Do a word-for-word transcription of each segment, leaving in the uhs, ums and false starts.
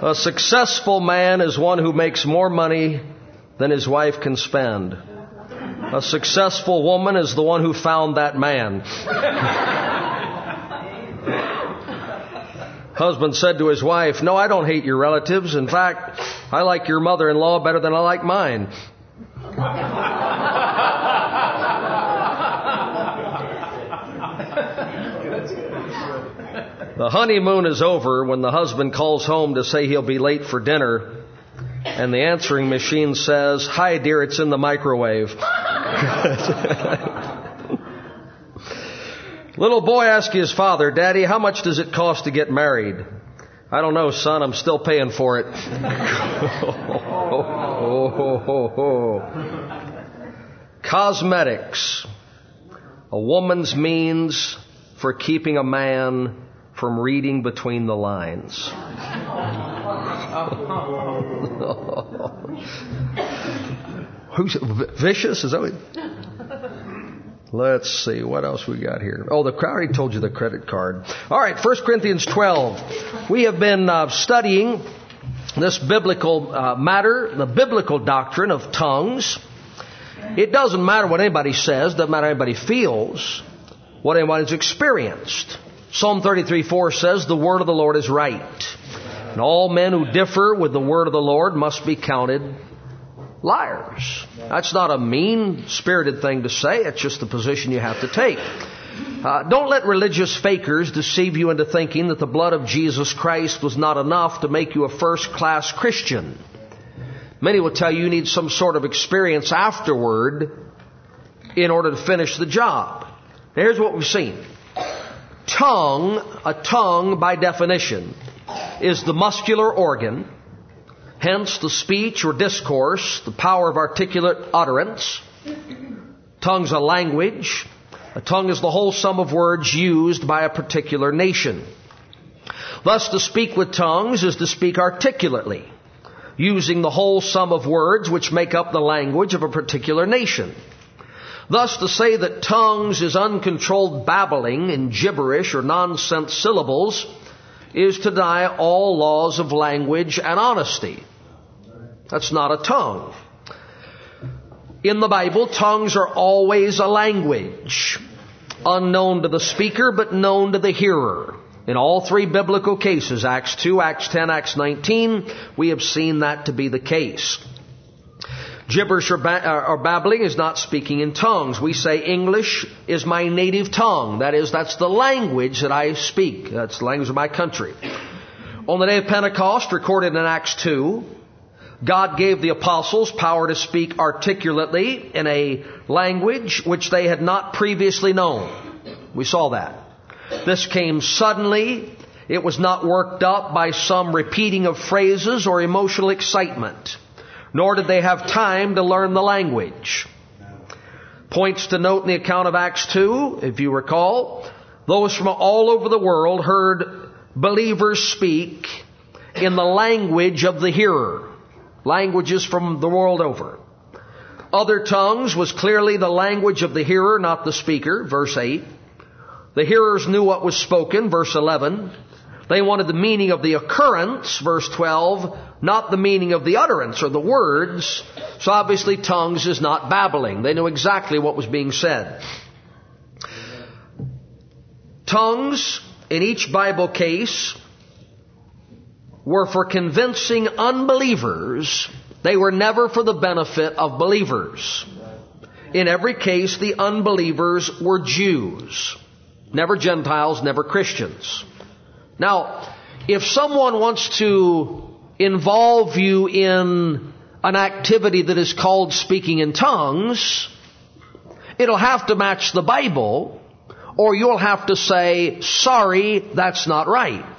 A successful man is one who makes more money than his wife can spend. A successful woman is the one who found that man. Husband said to his wife, "No, I don't hate your relatives. In fact, I like your mother-in-law better than I like mine." The honeymoon is over when the husband calls home to say he'll be late for dinner, and the answering machine says, "Hi, dear, it's in the microwave." Little boy asked his father, "Daddy, how much does it cost to get married?" "I don't know, son. I'm still paying for it." Cosmetics, a woman's means for keeping a man from reading between the lines. Who's vicious? Is that what? Let's see, what else we got here? Oh, the I already told you the credit card. All right, First Corinthians twelve. We have been uh, studying this biblical uh, matter, the biblical doctrine of tongues. It doesn't matter what anybody says, doesn't matter what anybody feels, what anybody's experienced. Psalm thirty-three four says, "The word of the Lord is right, and all men who differ with the word of the Lord must be counted liars." That's not a mean-spirited thing to say. It's just the position you have to take. Uh, don't let religious fakers deceive you into thinking that the blood of Jesus Christ was not enough to make you a first-class Christian. Many will tell you you need some sort of experience afterward in order to finish the job. Now, here's what we've seen. Tongue, a tongue by definition, is the muscular organ. Hence, the speech or discourse, the power of articulate utterance. Tongue's a language. A tongue is the whole sum of words used by a particular nation. Thus, to speak with tongues is to speak articulately, using the whole sum of words which make up the language of a particular nation. Thus, to say that tongues is uncontrolled babbling in gibberish or nonsense syllables is to deny all laws of language and honesty. That's not a tongue. In the Bible, tongues are always a language, unknown to the speaker but known to the hearer. In all three biblical cases, Acts two, Acts ten, Acts nineteen, we have seen that to be the case. Gibberish or, ba- or babbling is not speaking in tongues. We say English is my native tongue. That is, that's the language that I speak. That's the language of my country. On the day of Pentecost, recorded in Acts two, God gave the apostles power to speak articulately in a language which they had not previously known. We saw that. This came suddenly. It was not worked up by some repeating of phrases or emotional excitement. Nor did they have time to learn the language. Points to note in the account of Acts two, if you recall, those from all over the world heard believers speak in the language of the hearer. Languages from the world over. Other tongues was clearly the language of the hearer, not the speaker, verse eight. The hearers knew what was spoken, verse eleven. They wanted the meaning of the occurrence, verse twelve, not the meaning of the utterance or the words. So obviously tongues is not babbling. They knew exactly what was being said. Tongues, in each Bible case, were for convincing unbelievers. They were never for the benefit of believers. In every case, the unbelievers were Jews. Never Gentiles, never Christians. Now, if someone wants to involve you in an activity that is called speaking in tongues, it'll have to match the Bible, or you'll have to say, sorry, that's not right.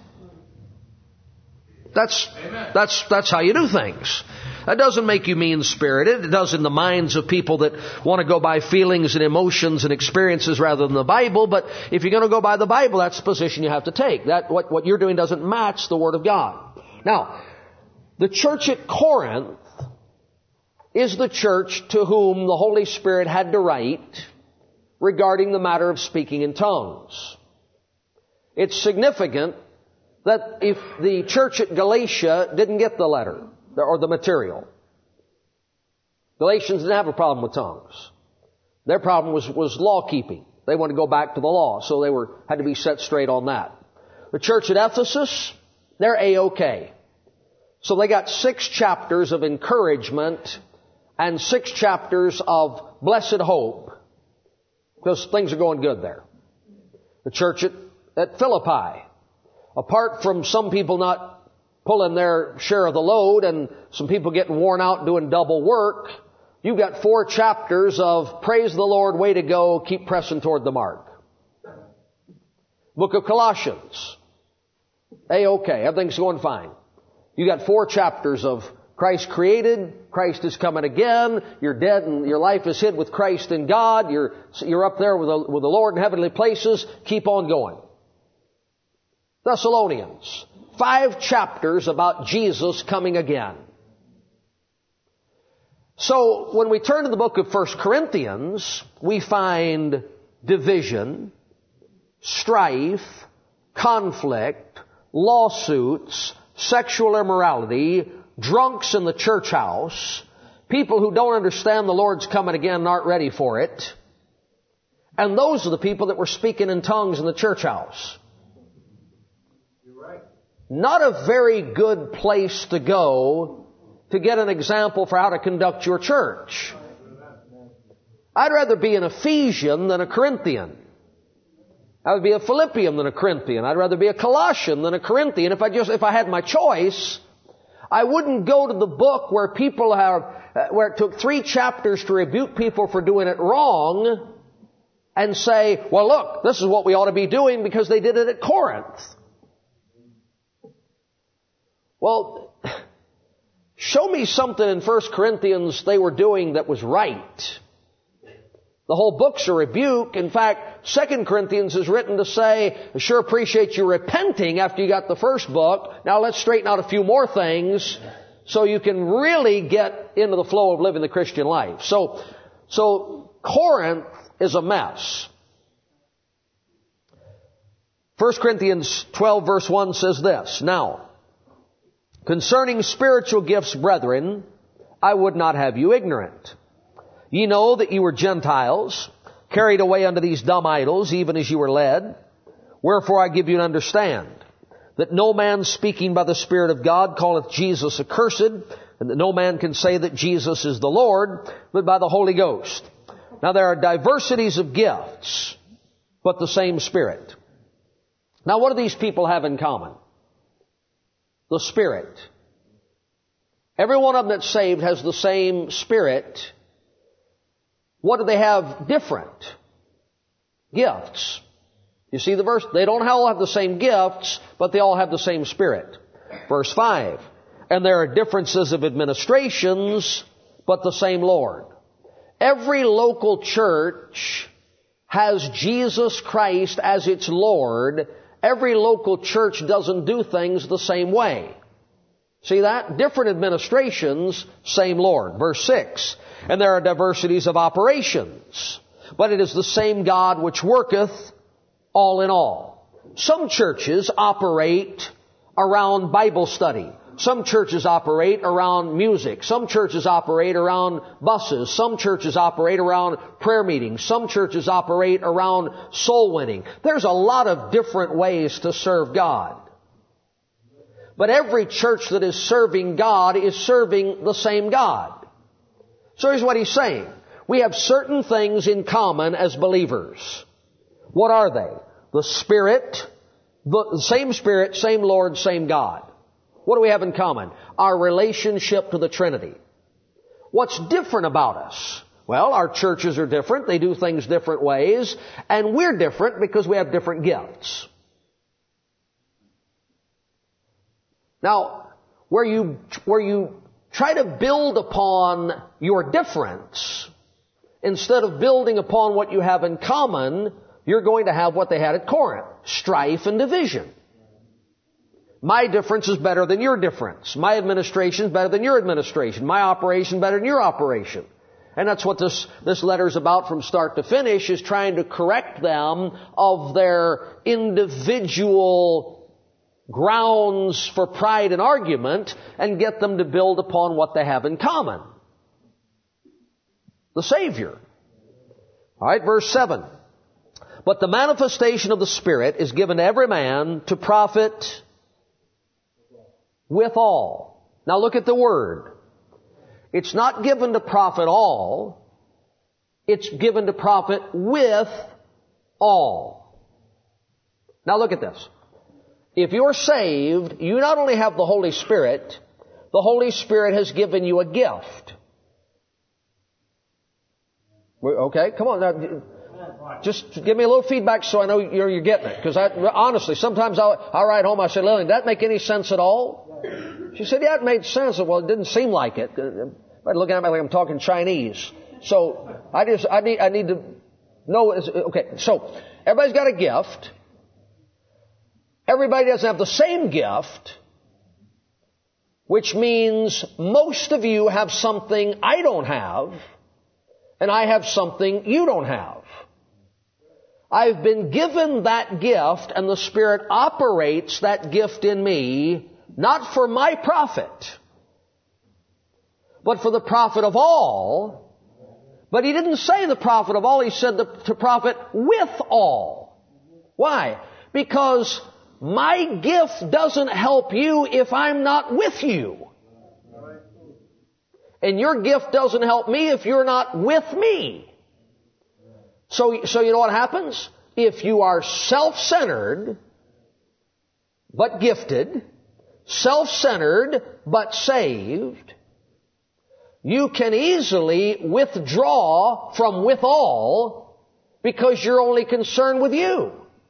That's, that's, that's how you do things. That doesn't make you mean-spirited. It does in the minds of people that want to go by feelings and emotions and experiences rather than the Bible. But if you're going to go by the Bible, that's the position you have to take. That what, what you're doing doesn't match the Word of God. Now, the church at Corinth is the church to whom the Holy Spirit had to write regarding the matter of speaking in tongues. It's significant that if the church at Galatia didn't get the letter or the material. Galatians didn't have a problem with tongues. Their problem was, was law keeping. They wanted to go back to the law, so they were had to be set straight on that. The church at Ephesus, they're A-OK. So they got six chapters of encouragement and six chapters of blessed hope, because things are going good there. The church at, at Philippi, apart from some people not pulling their share of the load and some people getting worn out doing double work, you've got four chapters of praise the Lord, way to go, keep pressing toward the mark. Book of Colossians, A-OK, everything's going fine. You got four chapters of Christ created, Christ is coming again, you're dead and your life is hid with Christ in God, you're, you're up there with the, with the Lord in heavenly places, keep on going. Thessalonians, five chapters about Jesus coming again. So when we turn to the book of First Corinthians, we find division, strife, conflict, lawsuits, sexual immorality, drunks in the church house, people who don't understand the Lord's coming again and aren't ready for it. And those are the people that were speaking in tongues in the church house. You're right. Not a very good place to go to get an example for how to conduct your church. I'd rather be an Ephesian than a Corinthian. I would be a Philippian than a Corinthian. I'd rather be a Colossian than a Corinthian. If I just, if I had my choice, I wouldn't go to the book where people have, uh, where it took three chapters to rebuke people for doing it wrong and say, well, look, this is what we ought to be doing because they did it at Corinth. Well, show me something in First Corinthians they were doing that was right. The whole book's a rebuke. In fact, Second Corinthians is written to say, I sure appreciate you repenting after you got the first book. Now let's straighten out a few more things so you can really get into the flow of living the Christian life. So, so Corinth is a mess. First Corinthians twelve verse one says this, now, concerning spiritual gifts, brethren, I would not have you ignorant. Ye know that ye were Gentiles, carried away unto these dumb idols, even as you were led. Wherefore I give you to understand, that no man speaking by the Spirit of God calleth Jesus accursed, and that no man can say that Jesus is the Lord, but by the Holy Ghost. Now there are diversities of gifts, but the same Spirit. Now what do these people have in common? The Spirit. Every one of them that's saved has the same Spirit. What do they have different? Gifts. You see the verse? They don't all have the same gifts, but they all have the same Spirit. Verse five. And there are differences of administrations, but the same Lord. Every local church has Jesus Christ as its Lord. Every local church doesn't do things the same way. See that? Different administrations, same Lord. Verse six. And there are diversities of operations, but it is the same God which worketh all in all. Some churches operate around Bible study. Some churches operate around music. Some churches operate around buses. Some churches operate around prayer meetings. Some churches operate around soul winning. There's a lot of different ways to serve God. But every church that is serving God is serving the same God. So here's what he's saying. We have certain things in common as believers. What are they? The Spirit, the same Spirit, same Lord, same God. What do we have in common? Our relationship to the Trinity. What's different about us? Well, our churches are different. They do things different ways. And we're different because we have different gifts. Now, where you, where you try to build upon your difference, instead of building upon what you have in common, you're going to have what they had at Corinth, strife and division. My difference is better than your difference. My administration is better than your administration. My operation is better than your operation. And that's what this, this letter is about from start to finish, is trying to correct them of their individual grounds for pride and argument and get them to build upon what they have in common. The Savior. All right, verse seven. But the manifestation of the Spirit is given to every man to profit withal. Now look at the word. It's not given to profit all. It's given to profit with all. Now look at this. If you're saved, you not only have the Holy Spirit, the Holy Spirit has given you a gift. Okay, come on now. Just give me a little feedback so I know you're, you're getting it. Because I, honestly, sometimes I'll, I'll write home, I say, Lillian, did that make any sense at all? She said, yeah, it made sense. Well, it didn't seem like it. But looking at me like I'm talking Chinese. So I just, I need, I need to know. Okay, so everybody's got a gift. Everybody doesn't have the same gift, which means most of you have something I don't have, and I have something you don't have. I've been given that gift, and the Spirit operates that gift in me, not for my profit, but for the profit of all. But He didn't say the profit of all, He said the, to profit with all. Why? Because my gift doesn't help you if I'm not with you. And your gift doesn't help me if you're not with me. So, so you know what happens? If you are self-centered, but gifted, self-centered, but saved, you can easily withdraw from withal because you're only concerned with you.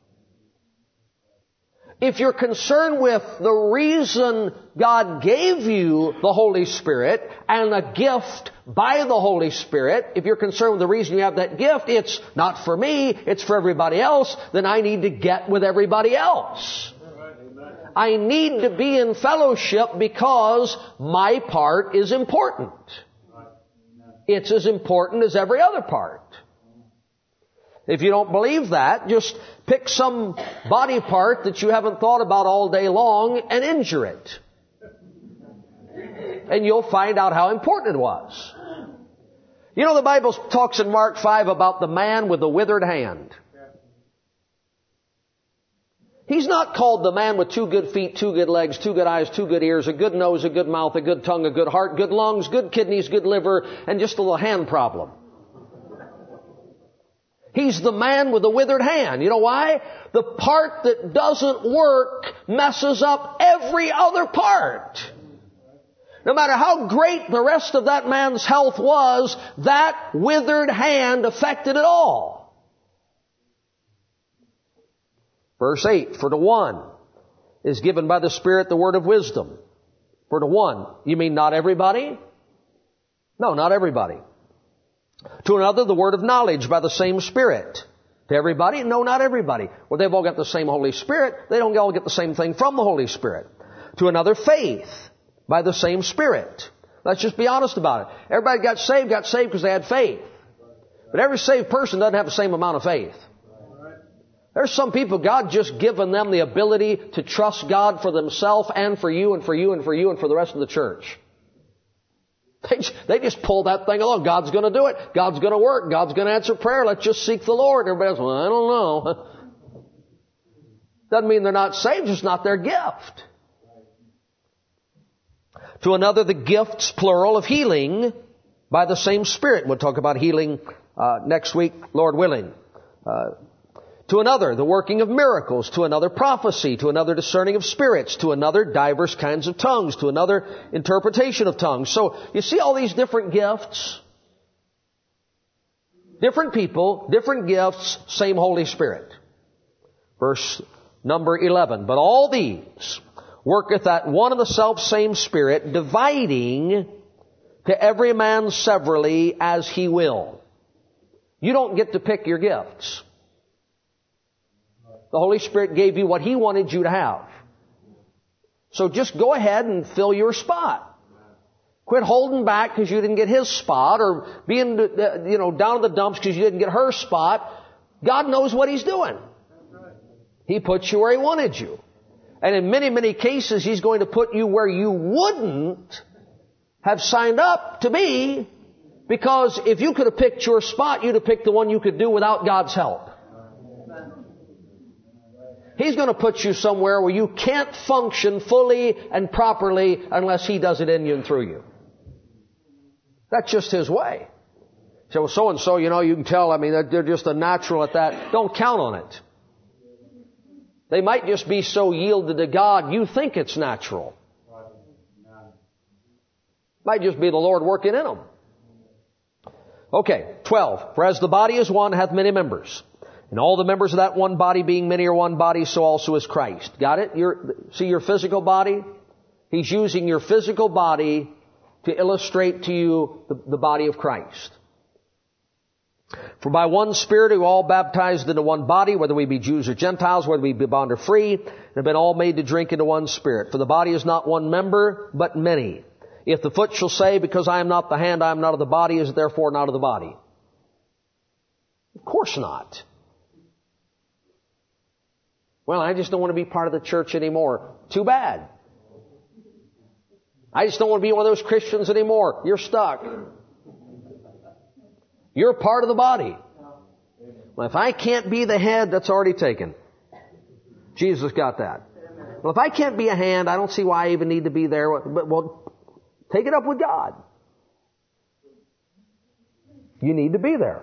If you're concerned with the reason God gave you the Holy Spirit and a gift by the Holy Spirit, if you're concerned with the reason you have that gift, it's not for me, it's for everybody else, then I need to get with everybody else. I need to be in fellowship because my part is important. It's as important as every other part. If you don't believe that, just pick some body part that you haven't thought about all day long and injure it. And you'll find out how important it was. You know, the Bible talks in Mark five about the man with the withered hand. He's not called the man with two good feet, two good legs, two good eyes, two good ears, a good nose, a good mouth, a good tongue, a good heart, good lungs, good kidneys, good liver, and just a little hand problem. He's the man with the withered hand. You know why? The part that doesn't work messes up every other part. No matter how great the rest of that man's health was, that withered hand affected it all. Verse eight, for to one is given by the Spirit the word of wisdom. For to one, you mean not everybody? No, not everybody. To another, the word of knowledge by the same Spirit. To everybody? No, not everybody. Well, they've all got the same Holy Spirit. They don't all get the same thing from the Holy Spirit. To another, faith by the same Spirit. Let's just be honest about it. Everybody got saved, got saved because they had faith. But every saved person doesn't have the same amount of faith. There's some people, God just given them the ability to trust God for themselves and for you and for you and for you and for the rest of the church. They just, they just pull that thing along. God's going to do it. God's going to work. God's going to answer prayer. Let's just seek the Lord. Everybody else, well, I don't know. Doesn't mean they're not saved. It's not their gift. To another, the gifts, plural, of healing by the same Spirit. We'll talk about healing uh, next week, Lord willing. Uh, to another, the working of miracles. To another, prophecy. To another, discerning of spirits. To another, diverse kinds of tongues. To another, interpretation of tongues. So, you see all these different gifts? Different people, different gifts, same Holy Spirit. Verse number eleven. But all these worketh at one and the self same Spirit, dividing to every man severally as he will. You don't get to pick your gifts. The Holy Spirit gave you what He wanted you to have. So just go ahead and fill your spot. Quit holding back because you didn't get His spot, or being, you know, down in the dumps because you didn't get her spot. God knows what He's doing. He put you where He wanted you. And in many, many cases, He's going to put you where you wouldn't have signed up to be, because if you could have picked your spot, you'd have picked the one you could do without God's help. He's going to put you somewhere where you can't function fully and properly unless He does it in you and through you. That's just His way. So, well, so-and-so, you know, you can tell, I mean, they're just a natural at that. Don't count on it. They might just be so yielded to God, you think it's natural. Might just be the Lord working in them. Okay, twelve. For as the body is one, hath many members, and all the members of that one body being many are one body, so also is Christ. Got it? Your, see your physical body? He's using your physical body to illustrate to you the, the body of Christ. For by one Spirit are we all baptized into one body, whether we be Jews or Gentiles, whether we be bond or free, and have been all made to drink into one Spirit. For the body is not one member, but many. If the foot shall say, because I am not the hand, I am not of the body, is it therefore not of the body? Of course not. Well, I just don't want to be part of the church anymore. Too bad. I just don't want to be one of those Christians anymore. You're stuck. You're part of the body. Well, if I can't be the head, that's already taken. Jesus got that. Well, if I can't be a hand, I don't see why I even need to be there. But, well, take it up with God. You need to be there.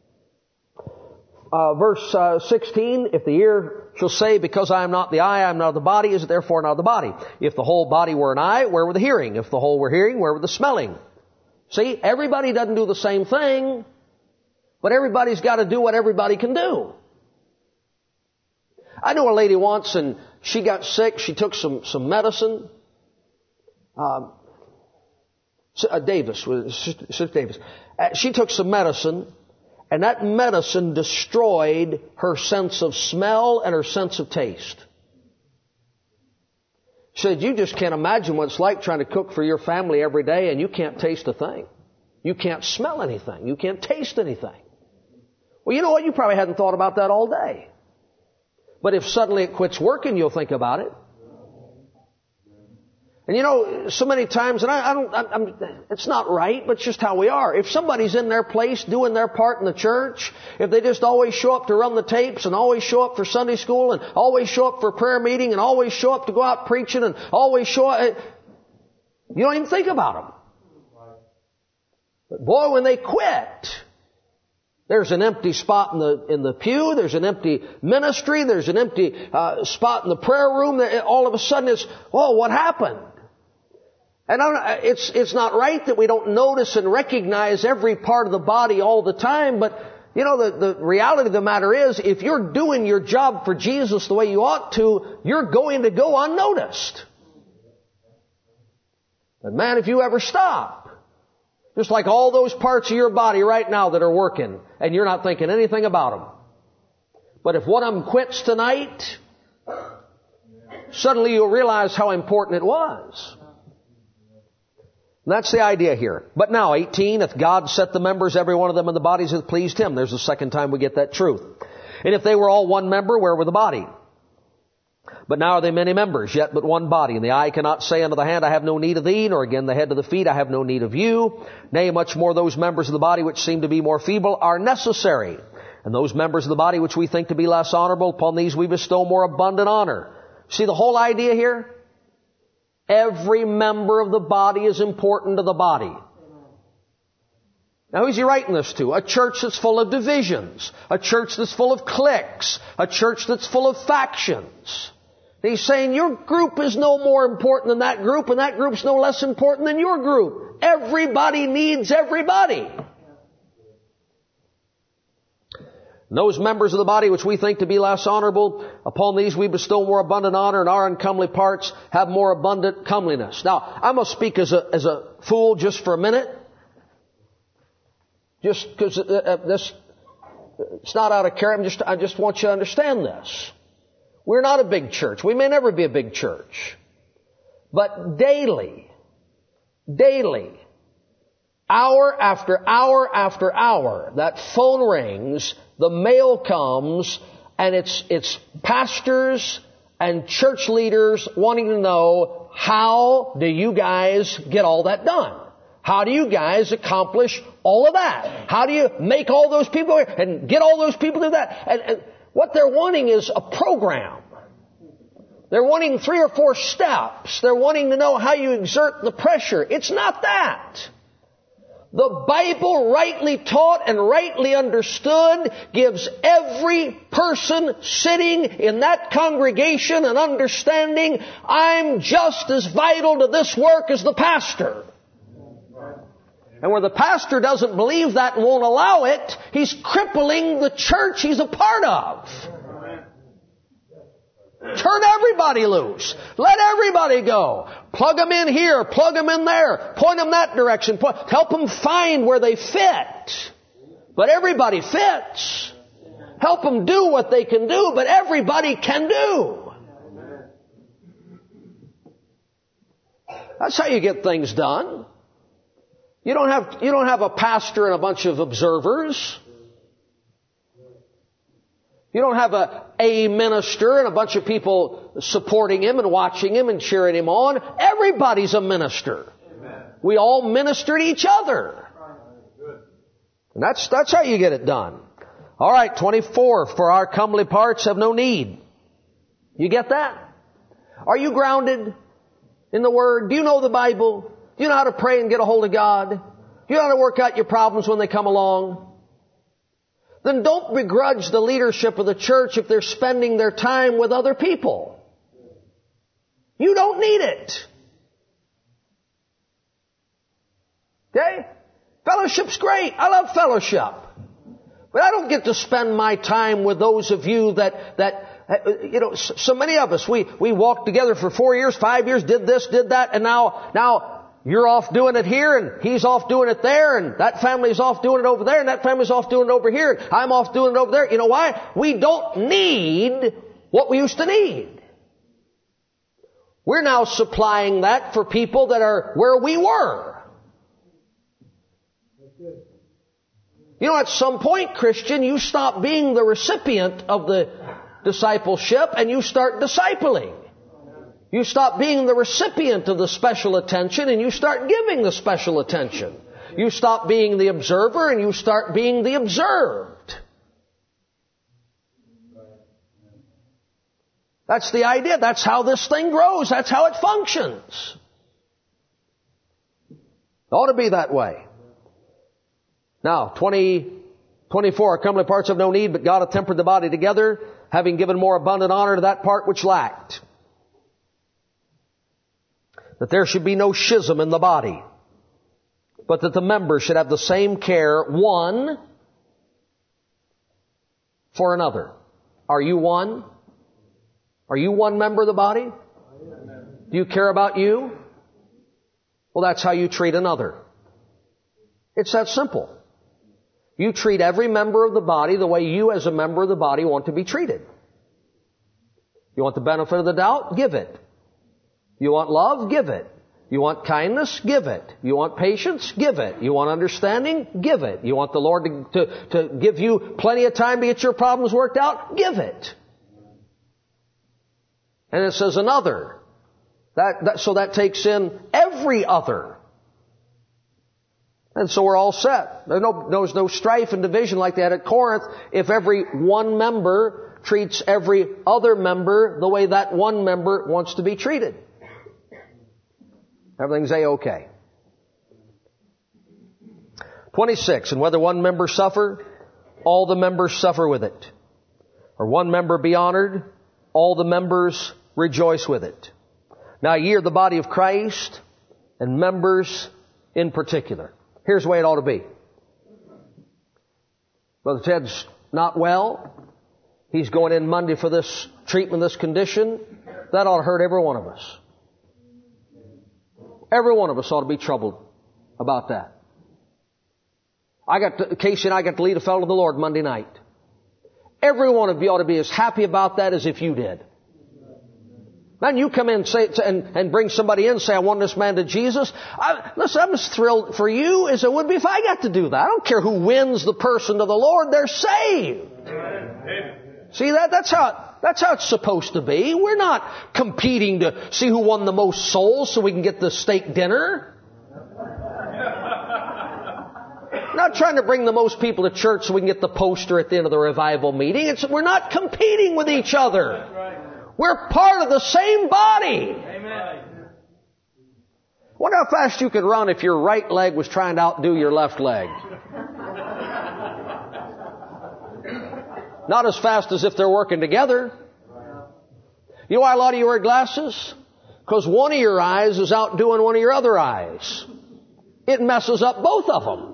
Uh, verse uh, sixteen, if the ear shall say, because I am not the eye, I am not of the body, is it therefore not of the body? If the whole body were an eye, where were the hearing? If the whole were hearing, where were the smelling? See, everybody doesn't do the same thing, but everybody's got to do what everybody can do. I knew a lady once, and she got sick. She took some, some medicine. Um, uh, Davis, Sister Davis. Uh, she took some medicine, and that medicine destroyed her sense of smell and her sense of taste. She said, you just can't imagine what it's like trying to cook for your family every day and you can't taste a thing. You can't smell anything. You can't taste anything. Well, you know what? You probably hadn't thought about that all day. But if suddenly it quits working, you'll think about it. And you know, so many times, and I, I don't, I, I'm, it's not right, but it's just how we are. If somebody's in their place doing their part in the church, if they just always show up to run the tapes and always show up for Sunday school and always show up for prayer meeting and always show up to go out preaching and always show up, you don't even think about them. But boy, when they quit, there's an empty spot in the in the pew. There's an empty ministry. There's an empty uh, spot in the prayer room. There, all of a sudden, it's, oh, what happened? And I'm, it's it's not right that we don't notice and recognize every part of the body all the time. But you know, the the reality of the matter is, if you're doing your job for Jesus the way you ought to, you're going to go unnoticed. But man, if you ever stop, just like all those parts of your body right now that are working, and you're not thinking anything about them. But if one of them quits tonight, suddenly you'll realize how important it was. And that's the idea here. But now, eighteen, if God set the members, every one of them in the bodies that pleased Him. There's the second time we get that truth. And if they were all one member, where were the body? But now are they many members, yet but one body. And the eye cannot say unto the hand, I have no need of thee, nor again the head to the feet, I have no need of you. Nay, much more those members of the body which seem to be more feeble are necessary. And those members of the body which we think to be less honorable, upon these we bestow more abundant honor. See the whole idea here? Every member of the body is important to the body. Now who's he writing this to? A church that's full of divisions. A church that's full of cliques. A church that's full of factions. He's saying your group is no more important than that group, and that group's no less important than your group. Everybody needs everybody. Those members of the body which we think to be less honorable, upon these we bestow more abundant honor, and our uncomely parts have more abundant comeliness. Now, I'm going to speak as a, as a fool just for a minute. Just because uh, this, it's not out of care. I'm just, I just want you to understand this. We're not a big church. We may never be a big church. But daily, daily, hour after hour after hour, that phone rings, the mail comes, and it's, it's pastors and church leaders wanting to know, how do you guys get all that done? How do you guys accomplish all of that? How do you make all those people and get all those people to do that? And, and what they're wanting is a program. They're wanting three or four steps. They're wanting to know how you exert the pressure. It's not that. The Bible, rightly taught and rightly understood, gives every person sitting in that congregation an understanding, I'm just as vital to this work as the pastor. And where the pastor doesn't believe that and won't allow it, he's crippling the church he's a part of. Turn everybody loose. Let everybody go. Plug them in here. Plug them in there. Point them that direction. Help them find where they fit. But everybody fits. Help them do what they can do, but everybody can do. That's how you get things done. You don't have, you don't have a pastor and a bunch of observers. You don't have a, a minister and a bunch of people supporting him and watching him and cheering him on. Everybody's a minister. Amen. We all minister to each other. And that's, that's how you get it done. All right, twenty-four, for our comely parts have no need. You get that? Are you grounded in the Word? Do you know the Bible? Do you know how to pray and get a hold of God? Do you know how to work out your problems when they come along? Then don't begrudge the leadership of the church if they're spending their time with other people. You don't need it. Okay? Fellowship's great. I love fellowship. But I don't get to spend my time with those of you that, that, you know, so many of us, we, we walked together for four years, five years, did this, did that, and now, now, you're off doing it here, and he's off doing it there, and that family's off doing it over there, and that family's off doing it over here, and I'm off doing it over there. You know why? We don't need what we used to need. We're now supplying that for people that are where we were. You know, at some point, Christian, you stop being the recipient of the discipleship and you start discipling. You stop being the recipient of the special attention and you start giving the special attention. You stop being the observer and you start being the observed. That's the idea. That's how this thing grows. That's how it functions. It ought to be that way. Now, twenty, twenty-four, comely parts have no need, but God hath tempered the body together, having given more abundant honor to that part which lacked. That there should be no schism in the body, but that the members should have the same care, one for another. Are you one? Are you one member of the body? Do you care about you? Well, that's how you treat another. It's that simple. You treat every member of the body the way you as a member of the body want to be treated. You want the benefit of the doubt? Give it. You want love? Give it. You want kindness? Give it. You want patience? Give it. You want understanding? Give it. You want the Lord to, to, to give you plenty of time to get your problems worked out? Give it. And it says another. That, that, so that takes in every other. And so we're all set. There's no, there's no strife and division like they had at Corinth if every one member treats every other member the way that one member wants to be treated. Everything's A-okay. twenty-six, and whether one member suffer, all the members suffer with it. Or one member be honored, all the members rejoice with it. Now ye are the body of Christ, and members in particular. Here's the way it ought to be. Brother Ted's not well. He's going in Monday for this treatment, this condition. That ought to hurt every one of us. Every one of us ought to be troubled about that. I got to, Casey and I got to lead a fellow to the Lord Monday night. Every one of you ought to be as happy about that as if you did. Man, you come in and, say, and, and bring somebody in and say, I want this man to Jesus. I, listen, I'm as thrilled for you as it would be if I got to do that. I don't care who wins the person to the Lord. They're saved. Amen. See that? That's how, That's how it's supposed to be. We're not competing to see who won the most souls so we can get the steak dinner. Not trying to bring the most people to church so we can get the poster at the end of the revival meeting. It's, we're not competing with each other. We're part of the same body. Amen. Wonder how fast you could run if your right leg was trying to outdo your left leg. Not as fast as if they're working together. You know why a lot of you wear glasses? Because one of your eyes is outdoing one of your other eyes. It messes up both of them.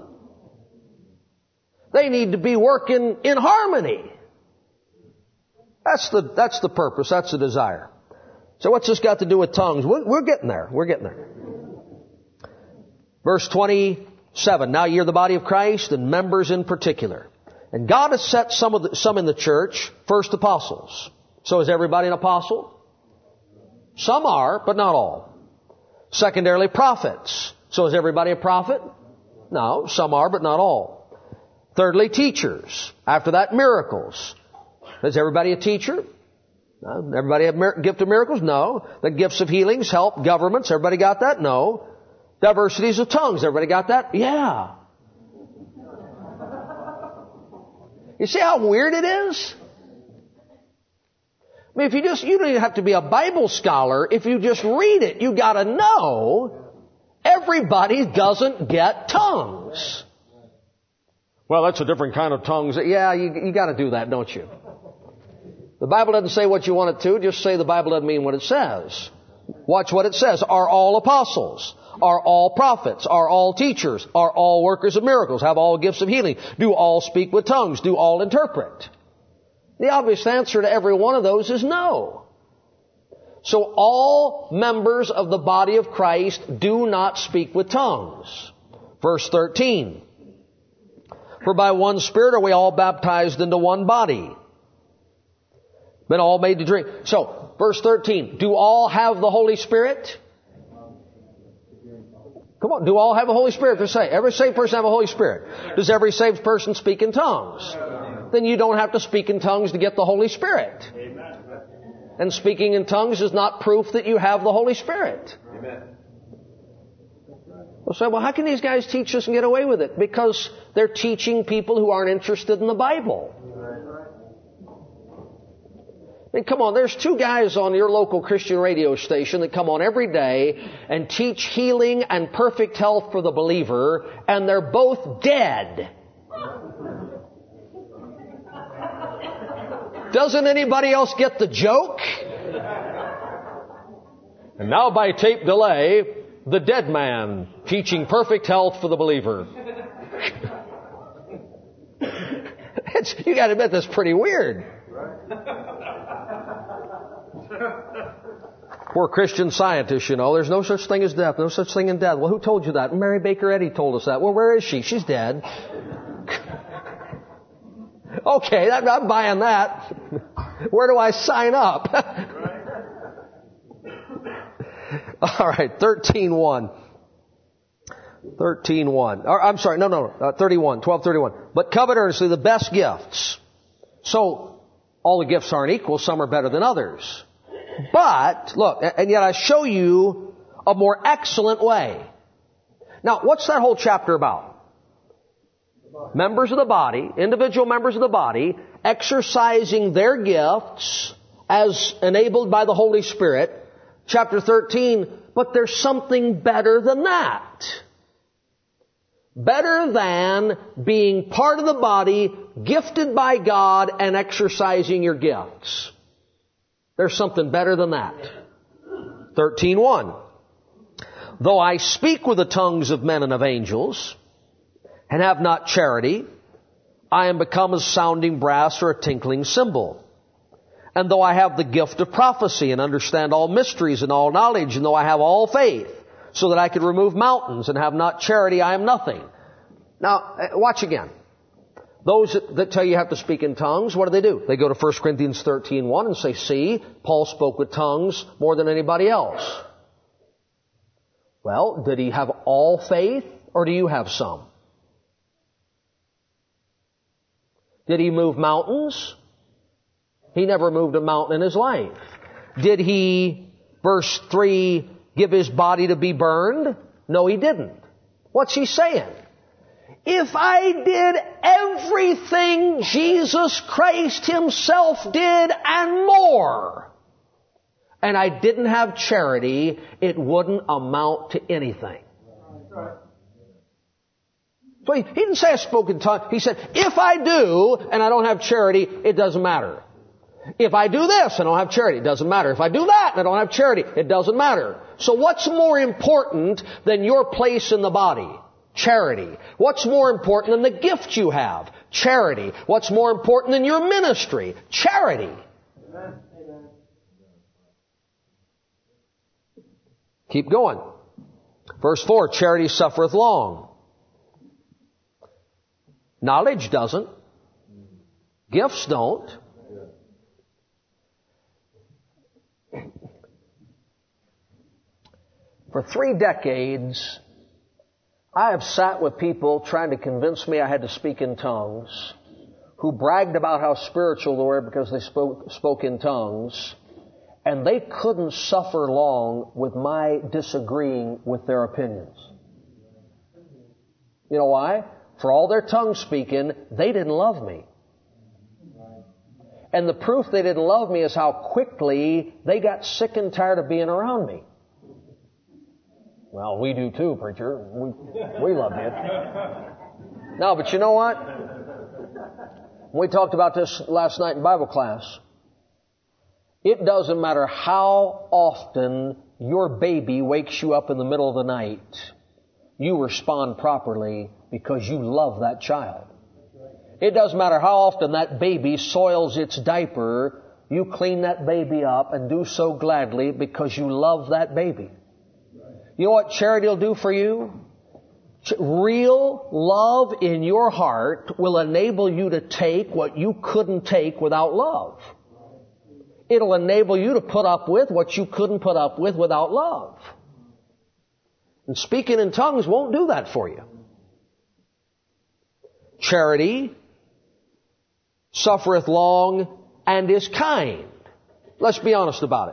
They need to be working in harmony. That's the, that's the purpose. That's the desire. So what's this got to do with tongues? We're, we're getting there. We're getting there. Verse twenty-seven. Now ye are the body of Christ, and members in particular. And God has set some of the, some in the church, first apostles. So is everybody an apostle? Some are, but not all. Secondarily, prophets. So is everybody a prophet? No, some are, but not all. Thirdly, teachers. After that, miracles. Is everybody a teacher? No. Everybody have a gift of miracles? No. The gifts of healings, help, governments. Everybody got that? No. Diversities of tongues. Everybody got that? Yeah. You see how weird it is? I mean, if you just, you don't even have to be a Bible scholar. If you just read it, you gotta know everybody doesn't get tongues. Well, that's a different kind of tongues. Yeah, you, you gotta do that, don't you? The Bible doesn't say what you want it to. Just say the Bible doesn't mean what it says. Watch what it says. Are all apostles? Are all prophets? Are all teachers? Are all workers of miracles? Have all gifts of healing? Do all speak with tongues? Do all interpret? The obvious answer to every one of those is no. So all members of the body of Christ do not speak with tongues. Verse thirteen. For by one Spirit are we all baptized into one body. Been all made to drink. So, verse thirteen. Do all have the Holy Spirit? Come on, do all have the Holy Spirit to say? Every saved person have a Holy Spirit. Does every saved person speak in tongues? Then you don't have to speak in tongues to get the Holy Spirit. Amen. And speaking in tongues is not proof that you have the Holy Spirit. Amen. We'll say, well, how can these guys teach us and get away with it? Because they're teaching people who aren't interested in the Bible. I mean, come on, there's two guys on your local Christian radio station that come on every day and teach healing and perfect health for the believer, and they're both dead. Doesn't anybody else get the joke? And now by tape delay, the dead man teaching perfect health for the believer. It's, you got to admit that's pretty weird. Poor Christian scientists, you know, there's no such thing as death, no such thing in death. Well, who told you that? Mary Baker Eddy told us that. Well, where is she? She's dead. Okay, that, I'm buying that. Where do I sign up? All right, thirteen one. thirteen one. Or, I'm sorry, no, no, uh, thirty-one, twelve thirty-one. But covet earnestly the best gifts. So, all the gifts aren't equal. Some are better than others. But, look, and yet I show you a more excellent way. Now, what's that whole chapter about? Members of the body, individual members of the body, exercising their gifts as enabled by the Holy Spirit. Chapter thirteen, but there's something better than that. Better than being part of the body, gifted by God, and exercising your gifts. There's something better than that. thirteen one. Though I speak with the tongues of men and of angels, and have not charity, I am become as sounding brass or a tinkling cymbal. And though I have the gift of prophecy and understand all mysteries and all knowledge, and though I have all faith, so that I could remove mountains and have not charity, I am nothing. Now, watch again. Those that tell you you have to speak in tongues, what do they do? They go to First Corinthians thirteen one and say, see, Paul spoke with tongues more than anybody else. Well, did he have all faith, or do you have some? Did he move mountains? He never moved a mountain in his life. Did he, verse three, give his body to be burned? No, he didn't. What's he saying? If I did everything Jesus Christ Himself did and more, and I didn't have charity, it wouldn't amount to anything. So he, he didn't say I spoke in tongues. He said, if I do and I don't have charity, it doesn't matter. If I do this and I don't have charity, it doesn't matter. If I do that and I don't have charity, it doesn't matter. So what's more important than your place in the body? Charity. What's more important than the gift you have? Charity. What's more important than your ministry? Charity. Amen. Keep going. Verse four, charity suffereth long. Knowledge doesn't. Gifts don't. For three decades, I have sat with people trying to convince me I had to speak in tongues, who bragged about how spiritual they were because they spoke, spoke in tongues, and they couldn't suffer long with my disagreeing with their opinions. You know why? For all their tongue speaking, they didn't love me. And the proof they didn't love me is how quickly they got sick and tired of being around me. Well, we do too, preacher. We, we love you. No, but you know what? We talked about this last night in Bible class. It doesn't matter how often your baby wakes you up in the middle of the night. You respond properly because you love that child. It doesn't matter how often that baby soils its diaper. You clean that baby up and do so gladly because you love that baby. You know what charity will do for you? Real love in your heart will enable you to take what you couldn't take without love. It'll enable you to put up with what you couldn't put up with without love. And speaking in tongues won't do that for you. Charity suffereth long and is kind. Let's be honest about it.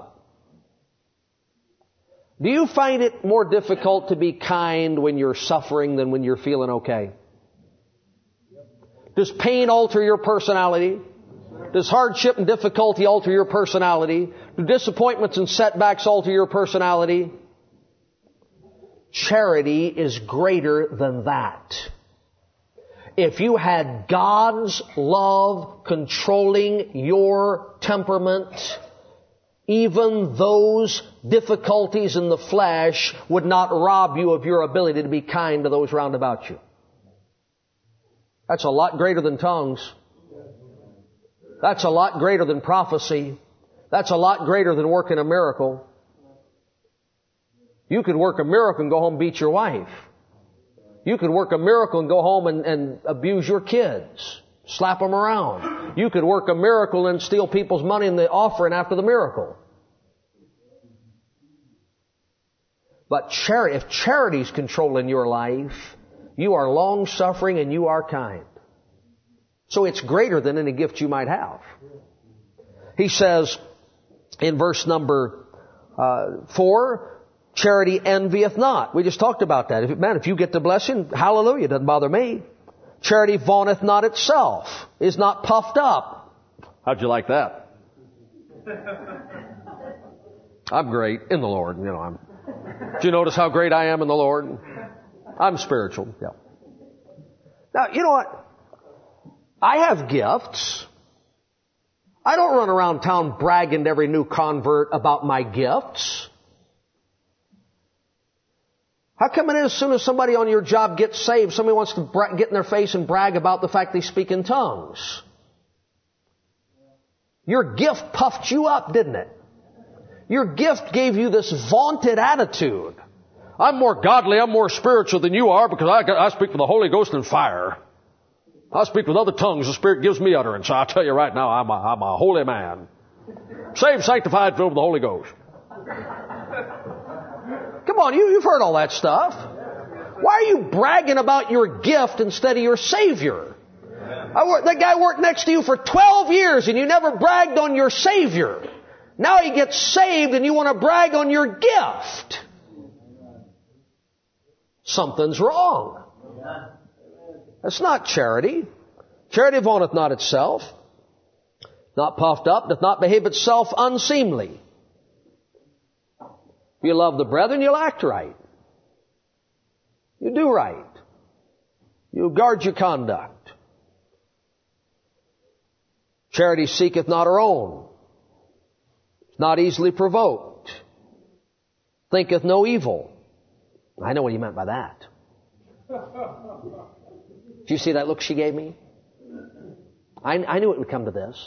Do you find it more difficult to be kind when you're suffering than when you're feeling okay? Does pain alter your personality? Does hardship and difficulty alter your personality? Do disappointments and setbacks alter your personality? Charity is greater than that. If you had God's love controlling your temperament, even those difficulties in the flesh would not rob you of your ability to be kind to those round about you. That's a lot greater than tongues. That's a lot greater than prophecy. That's a lot greater than working a miracle. You could work a miracle and go home and beat your wife. You could work a miracle and go home and, and abuse your kids. Slap them around. You could work a miracle and steal people's money in the offering after the miracle. But charity, if charity's controlling your life, you are long-suffering and you are kind. So it's greater than any gift you might have. He says in verse number uh, four, charity envieth not. We just talked about that. If, man, if you get the blessing, hallelujah, doesn't bother me. Charity vaunteth not itself, is not puffed up. How'd you like that? I'm great in the Lord. You know, I'm. Do you notice how great I am in the Lord? I'm spiritual. Yeah. Now, you know what? I have gifts. I don't run around town bragging to every new convert about my gifts. How come it is as soon as somebody on your job gets saved, somebody wants to bra- get in their face and brag about the fact they speak in tongues? Your gift puffed you up, didn't it? Your gift gave you this vaunted attitude. I'm more godly, I'm more spiritual than you are because I, I speak with the Holy Ghost and fire. I speak with other tongues. The Spirit gives me utterance. I'll tell you right now, I'm a, I'm a holy man. Saved, sanctified, filled with the Holy Ghost. Come on, you, you've heard all that stuff. Why are you bragging about your gift instead of your Savior? I work, that guy worked next to you for twelve years and you never bragged on your Savior. Now he gets saved and you want to brag on your gift. Something's wrong. That's not charity. Charity vaunteth not itself, not puffed up, doth not behave itself unseemly. If you love the brethren, you'll act right. You do right. You guard your conduct. Charity seeketh not her own. It's not easily provoked. Thinketh no evil. I know what he meant by that. Did you see that look she gave me? I, I knew it would come to this.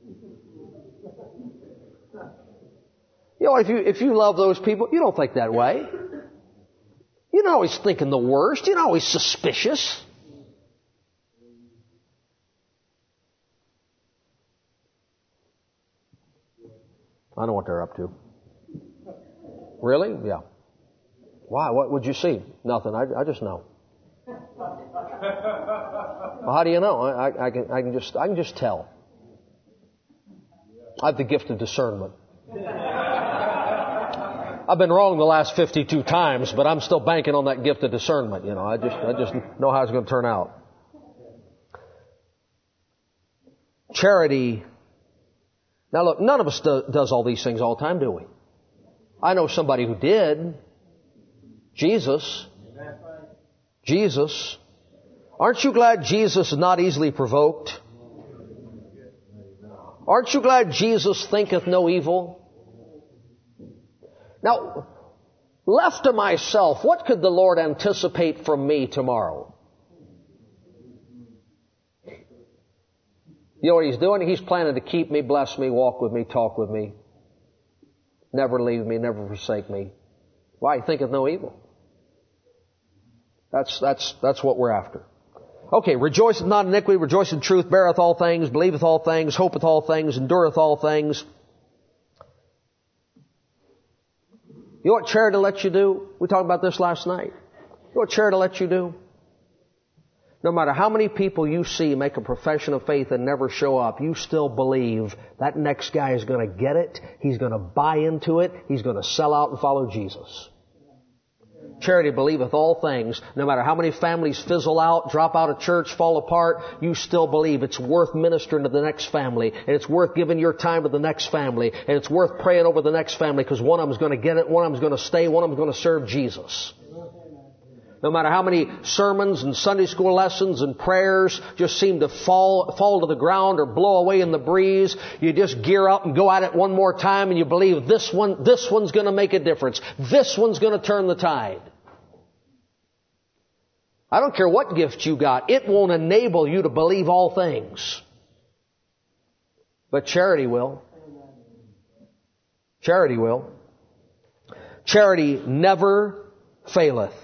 You know, if you, if you love those people, you don't think that way. You're not always thinking the worst. You're not always suspicious. I know what they're up to. Really? Yeah. Why? What would you see? Nothing. I, I just know. Well, how do you know? I, I, I can. I can just. I can just tell. I have the gift of discernment. I've been wrong the last fifty-two times, but I'm still banking on that gift of discernment. You know, I just. I just know how it's going to turn out. Charity. Now look, none of us do, does all these things all the time, do we? I know somebody who did. Jesus. Jesus. Aren't you glad Jesus is not easily provoked? Aren't you glad Jesus thinketh no evil? Now, left to myself, what could the Lord anticipate from me tomorrow? You know what He's doing? He's planning to keep me, bless me, walk with me, talk with me. Never leave me, never forsake me. Why? He thinketh no evil. That's, that's, that's what we're after. Okay, rejoiceth not in iniquity, rejoiceth in truth, beareth all things, believeth all things, hopeth all things, endureth all things. You know what charity lets you do? We talked about this last night. You know what charity lets you do? No matter how many people you see make a profession of faith and never show up, you still believe that next guy is going to get it, he's going to buy into it, he's going to sell out and follow Jesus. Charity believeth all things. No matter how many families fizzle out, drop out of church, fall apart, you still believe it's worth ministering to the next family, and it's worth giving your time to the next family, and it's worth praying over the next family because one of them is going to get it, one of them is going to stay, one of them is going to serve Jesus. No matter how many sermons and Sunday school lessons and prayers just seem to fall fall to the ground or blow away in the breeze, you just gear up and go at it one more time and you believe this one, this one's going to make a difference. This one's going to turn the tide. I don't care what gift you got. It won't enable you to believe all things. But charity will. Charity will. Charity never faileth.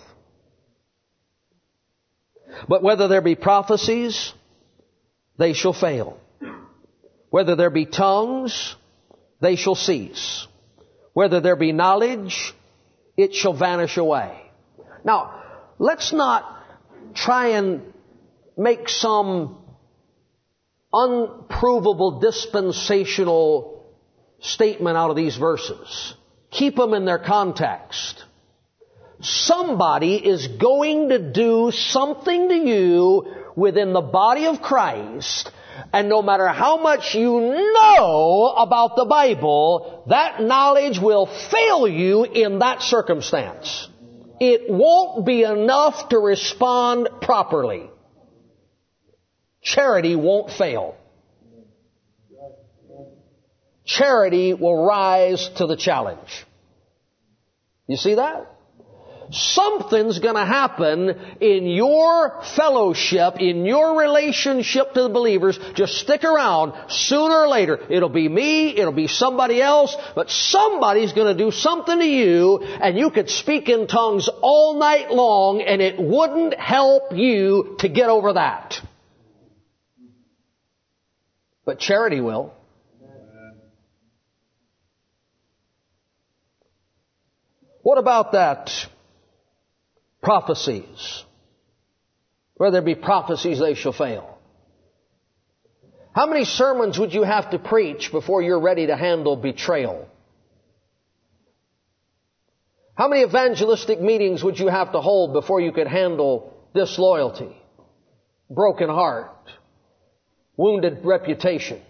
But whether there be prophecies, they shall fail. Whether there be tongues, they shall cease. Whether there be knowledge, it shall vanish away. Now, let's not try and make some unprovable dispensational statement out of these verses. Keep them in their context. Somebody is going to do something to you within the body of Christ, and no matter how much you know about the Bible, that knowledge will fail you in that circumstance. It won't be enough to respond properly. Charity won't fail. Charity will rise to the challenge. You see that? Something's going to happen in your fellowship, in your relationship to the believers. Just stick around. Sooner or later, it'll be me, it'll be somebody else, but somebody's going to do something to you, and you could speak in tongues all night long, and it wouldn't help you to get over that. But charity will. What about that? Prophecies. Where there be prophecies, they shall fail. How many sermons would you have to preach before you're ready to handle betrayal? How many evangelistic meetings would you have to hold before you could handle disloyalty, broken heart, wounded reputation?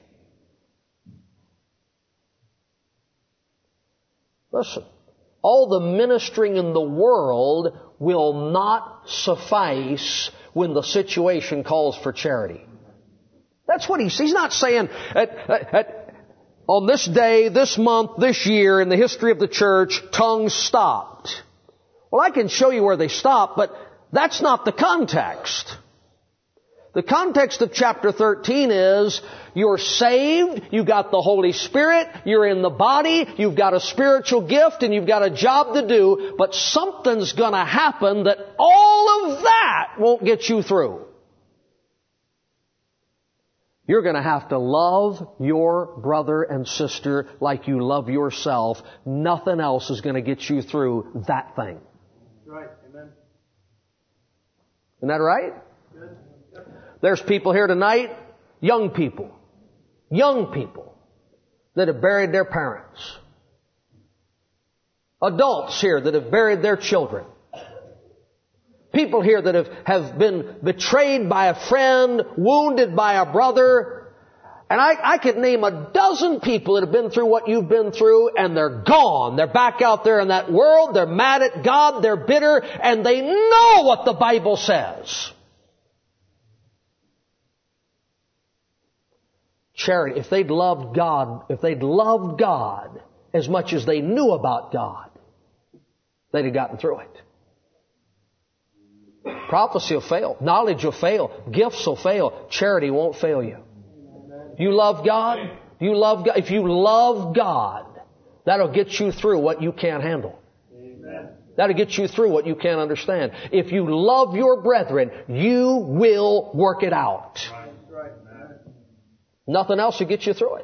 Listen, all the ministering in the world will not suffice when the situation calls for charity. That's what he's, he's not saying at, at, at, on this day, this month, this year in the history of the church, tongues stopped. Well, I can show you where they stopped, but that's not the context. The context of chapter thirteen is you're saved, you've got the Holy Spirit, you're in the body, you've got a spiritual gift, and you've got a job to do, but something's going to happen that all of that won't get you through. You're going to have to love your brother and sister like you love yourself. Nothing else is going to get you through that thing. Right. Amen. Isn't that right? Good. There's people here tonight, young people, young people that have buried their parents. Adults here that have buried their children. People here that have, have been betrayed by a friend, wounded by a brother. And I, I could name a dozen people that have been through what you've been through, and they're gone. They're back out there in that world. They're mad at God. They're bitter. And they know what the Bible says. Charity, if they'd loved God, if they'd loved God as much as they knew about God, they'd have gotten through it. Prophecy will fail. Knowledge will fail. Gifts will fail. Charity won't fail you. You love God? You love God. If you love God, that'll get you through what you can't handle. Amen. That'll get you through what you can't understand. If you love your brethren, you will work it out. Right. Right. Nothing else will get you through it.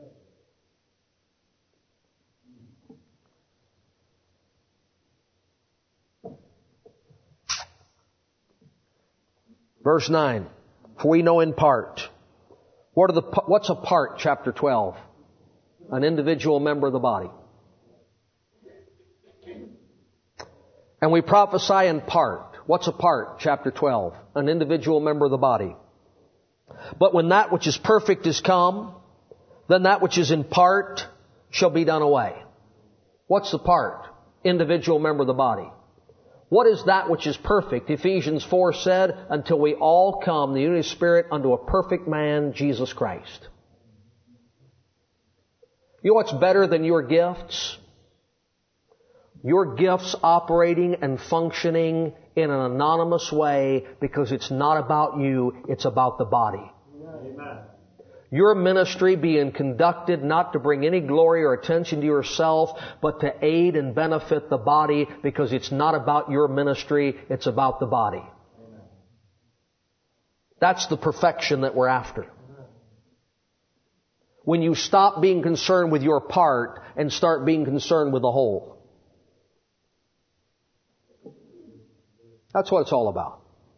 Verse nine. For we know in part. What are the, what's a part, chapter twelve? An individual member of the body. And we prophesy in part. What's a part, chapter twelve? An individual member of the body. But when that which is perfect is come, then that which is in part shall be done away. What's the part? Individual member of the body. What is that which is perfect? Ephesians four said, until we all come, the unity of Spirit, unto a perfect man, Jesus Christ. You know what's better than your gifts? Your gifts operating and functioning in an anonymous way, because it's not about you, it's about the body. Amen. Your ministry being conducted not to bring any glory or attention to yourself, but to aid and benefit the body, because it's not about your ministry, it's about the body. Amen. That's the perfection that we're after. When you stop being concerned with your part and start being concerned with the whole. That's what it's all about.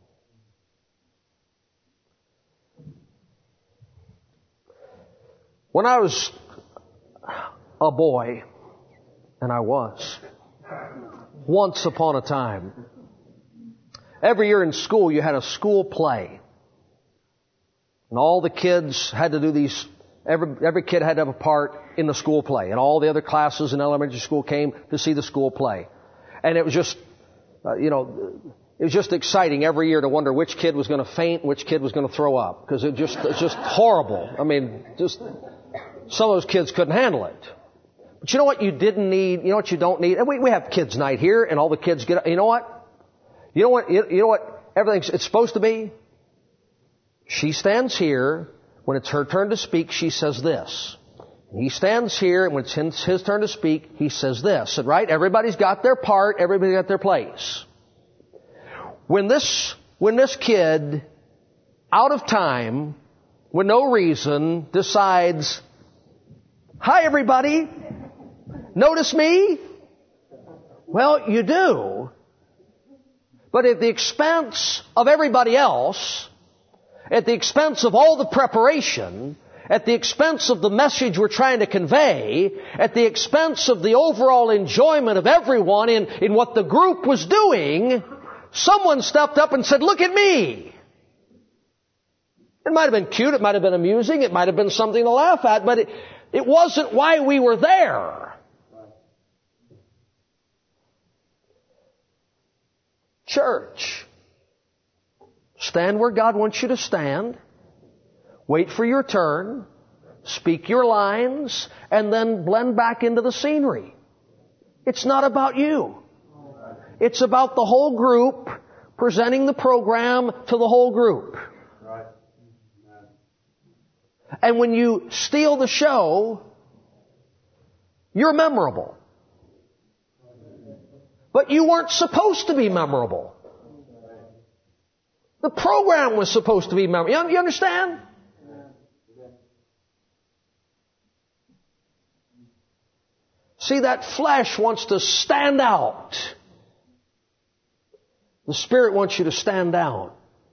When I was a boy, and I was, once upon a time, every year in school you had a school play. And all the kids had to do these, every, every kid had to have a part in the school play. And all the other classes in elementary school came to see the school play. And it was just, uh, you know, it was just exciting every year to wonder which kid was going to faint, which kid was going to throw up. Because it just, it's just horrible. I mean, just, some of those kids couldn't handle it. But you know what you didn't need? You know what you don't need? And we, we have kids night here, and all the kids get up. You know what? You know what, you, you know what everything's, it's supposed to be? She stands here. When it's her turn to speak, she says this. He stands here, and when it's his, his turn to speak, he says this. Right? Everybody's got their part. Everybody's got their place. When this, when this kid, out of time, with no reason, decides, hi everybody, notice me? Well, you do. But at the expense of everybody else, at the expense of all the preparation, at the expense of the message we're trying to convey, at the expense of the overall enjoyment of everyone in, in what the group was doing, someone stepped up and said, "Look at me." It might have been cute, it might have been amusing, it might have been something to laugh at, but it, it wasn't why we were there. Church, stand where God wants you to stand. Wait for your turn. Speak your lines. And then blend back into the scenery. It's not about you. It's about the whole group presenting the program to the whole group. And when you steal the show, you're memorable. But you weren't supposed to be memorable. The program was supposed to be memorable. You understand? See, that flesh wants to stand out. The Spirit wants you to stand down.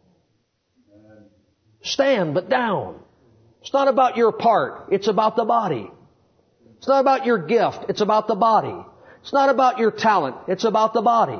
Stand, but down. It's not about your part. It's about the body. It's not about your gift. It's about the body. It's not about your talent. It's about the body.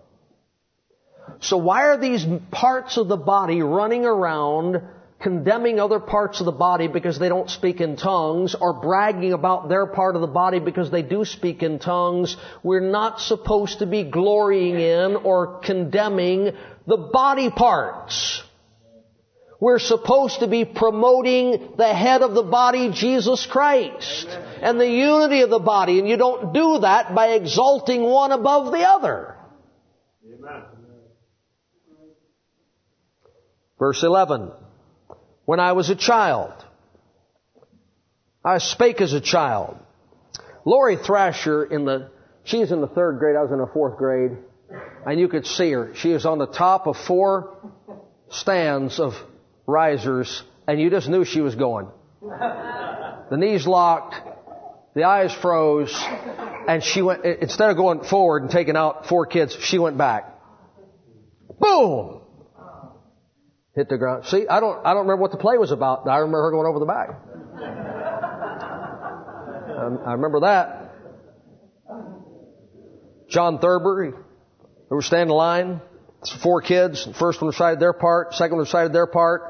So why are these parts of the body running around condemning other parts of the body because they don't speak in tongues, or bragging about their part of the body because they do speak in tongues? We're not supposed to be glorying in or condemning the body parts. We're supposed to be promoting the head of the body, Jesus Christ, Amen. And the unity of the body. And you don't do that by exalting one above the other. Amen. Verse eleven. When I was a child, I spake as a child. Lori Thrasher, in the, she's in the third grade, I was in the fourth grade, and you could see her. She is on the top of four stands of risers, and you just knew she was going. The knees locked, the eyes froze, and she went, instead of going forward and taking out four kids, she went back. Boom! Hit the ground. See, I don't, I don't remember what the play was about, but I remember her going over the back. um, I remember that. John Thurber, we were standing in line. It's four kids. The first one recited their part. Second one recited their part.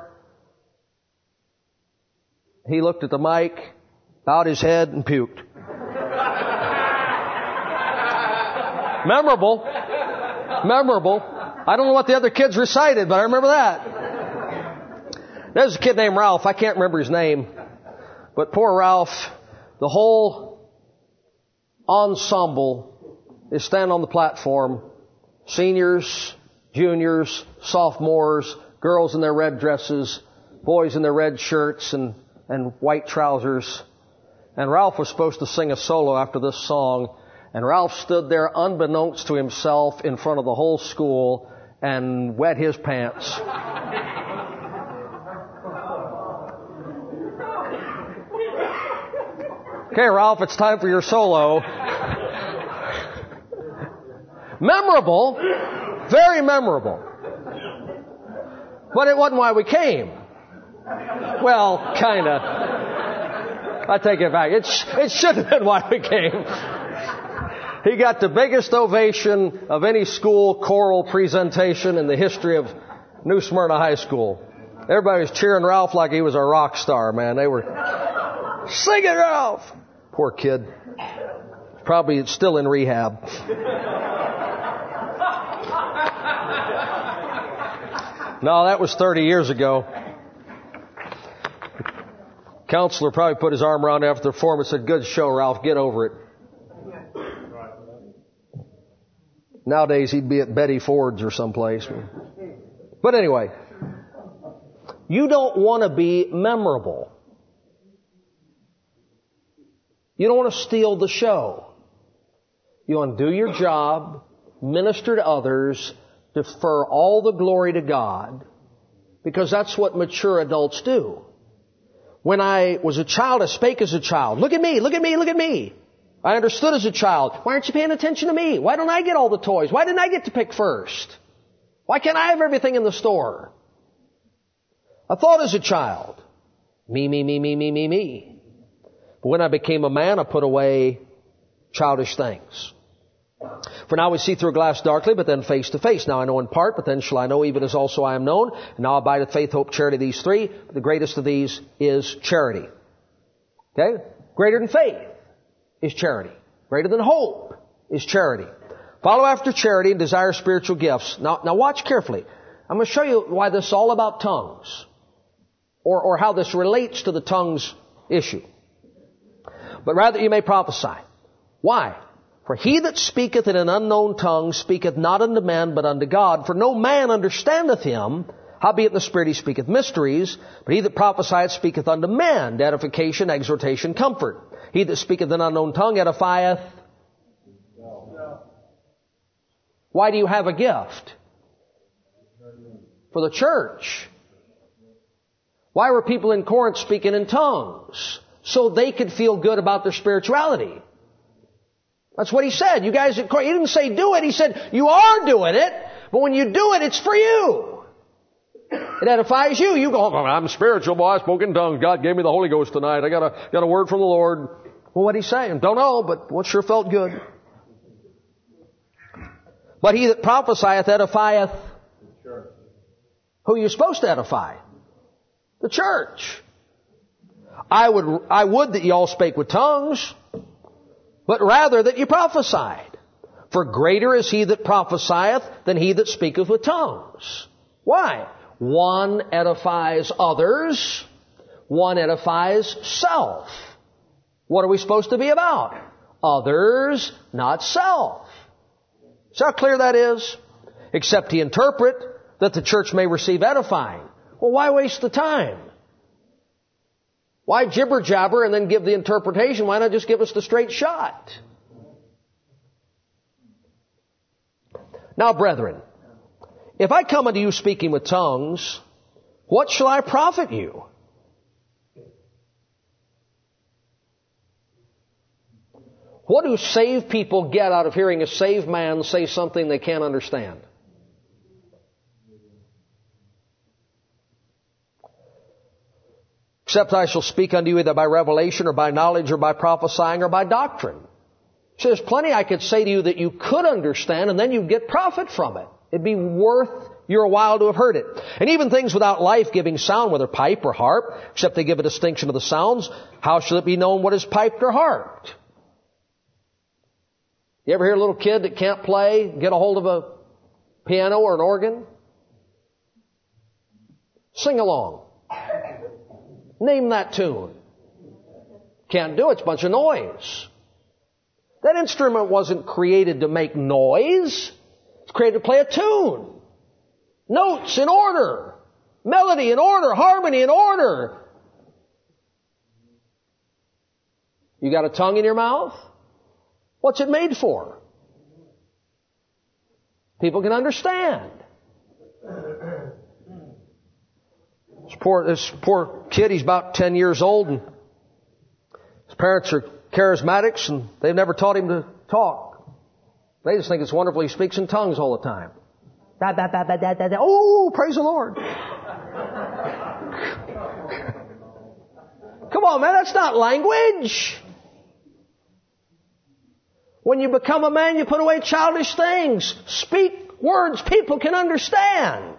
He looked at the mic, bowed his head, and puked. Memorable. Memorable. I don't know what the other kids recited, but I remember that. There's a kid named Ralph. I can't remember his name. But poor Ralph, the whole ensemble is standing on the platform. Seniors, juniors, sophomores, girls in their red dresses, boys in their red shirts and, and white trousers. And Ralph was supposed to sing a solo after this song. And Ralph stood there unbeknownst to himself in front of the whole school and wet his pants. Okay, Ralph, it's time for your solo. Memorable. Very memorable. But it wasn't why we came. Well, kinda. I take it back. It, sh- it should have been why we came. He got the biggest ovation of any school choral presentation in the history of New Smyrna High School. Everybody was cheering Ralph like he was a rock star, man. They were, "Sing it, Ralph!" Poor kid. Probably still in rehab. No, that was thirty years ago. The counselor probably put his arm around him after the form and said, "Good show, Ralph. Get over it." Nowadays, he'd be at Betty Ford's or someplace. But anyway, you don't want to be memorable. You don't want to steal the show. You want to do your job, minister to others, defer all the glory to God, because that's what mature adults do. When I was a child, I spake as a child. Look at me, look at me, look at me. I understood as a child. Why aren't you paying attention to me? Why don't I get all the toys? Why didn't I get to pick first? Why can't I have everything in the store? I thought as a child, me, me, me, me, me, me, me. But when I became a man, I put away childish things. For now we see through a glass darkly, but then face to face. Now I know in part, but then shall I know even as also I am known. And now abideth faith, hope, charity, these three. But the greatest of these is charity. Okay? Greater than faith is charity. Greater than hope is charity. Follow after charity and desire spiritual gifts. Now, now watch carefully. I'm going to show you why this is all about tongues. Or, or how this relates to the tongues issue. But rather you may prophesy. Why? For he that speaketh in an unknown tongue speaketh not unto men, but unto God. For no man understandeth him, howbeit in the Spirit he speaketh mysteries. But he that prophesieth speaketh unto men, to edification, exhortation, comfort. He that speaketh in an unknown tongue edifieth. Why do you have a gift? For the church. Why were people in Corinth speaking in tongues? So they could feel good about their spirituality. That's what he said. You guys at Corinth, he didn't say do it. He said you are doing it, but when you do it, it's for you. It edifies you. You go, oh, I'm spiritual, boy. I spoke in tongues. God gave me the Holy Ghost tonight. I got a, got a word from the Lord. Well, what'd he say? Don't know, but what sure felt good. But he that prophesieth edifieth. Who are you supposed to edify? The church. I would, I would that ye all spake with tongues, but rather that ye prophesied. For greater is he that prophesieth than he that speaketh with tongues. Why? One edifies others, one edifies self. What are we supposed to be about? Others, not self. See how clear that is? Except he interpret, that the church may receive edifying. Well, why waste the time? Why jibber jabber and then give the interpretation? Why not just give us the straight shot? Now, brethren, if I come unto you speaking with tongues, what shall I profit you? What do saved people get out of hearing a saved man say something they can't understand? Except I shall speak unto you either by revelation or by knowledge or by prophesying or by doctrine. So there's plenty I could say to you that you could understand and then you'd get profit from it. It'd be worth your while to have heard it. And even things without life-giving sound, whether pipe or harp, except they give a distinction of the sounds, how shall it be known what is piped or harped? You ever hear a little kid that can't play get a hold of a piano or an organ? Sing along. Name that tune. Can't do it. It's a bunch of noise. That instrument wasn't created to make noise. It's created to play a tune. Notes in order. Melody in order. Harmony in order. You got a tongue in your mouth? What's it made for? People can understand. This poor, this poor kid, he's about ten years old, and his parents are charismatics, and they've never taught him to talk. They just think it's wonderful he speaks in tongues all the time. Da, da, da, da, da, da, da. Oh, praise the Lord. Come on, man, that's not language. When you become a man, you put away childish things. Speak words people can understand.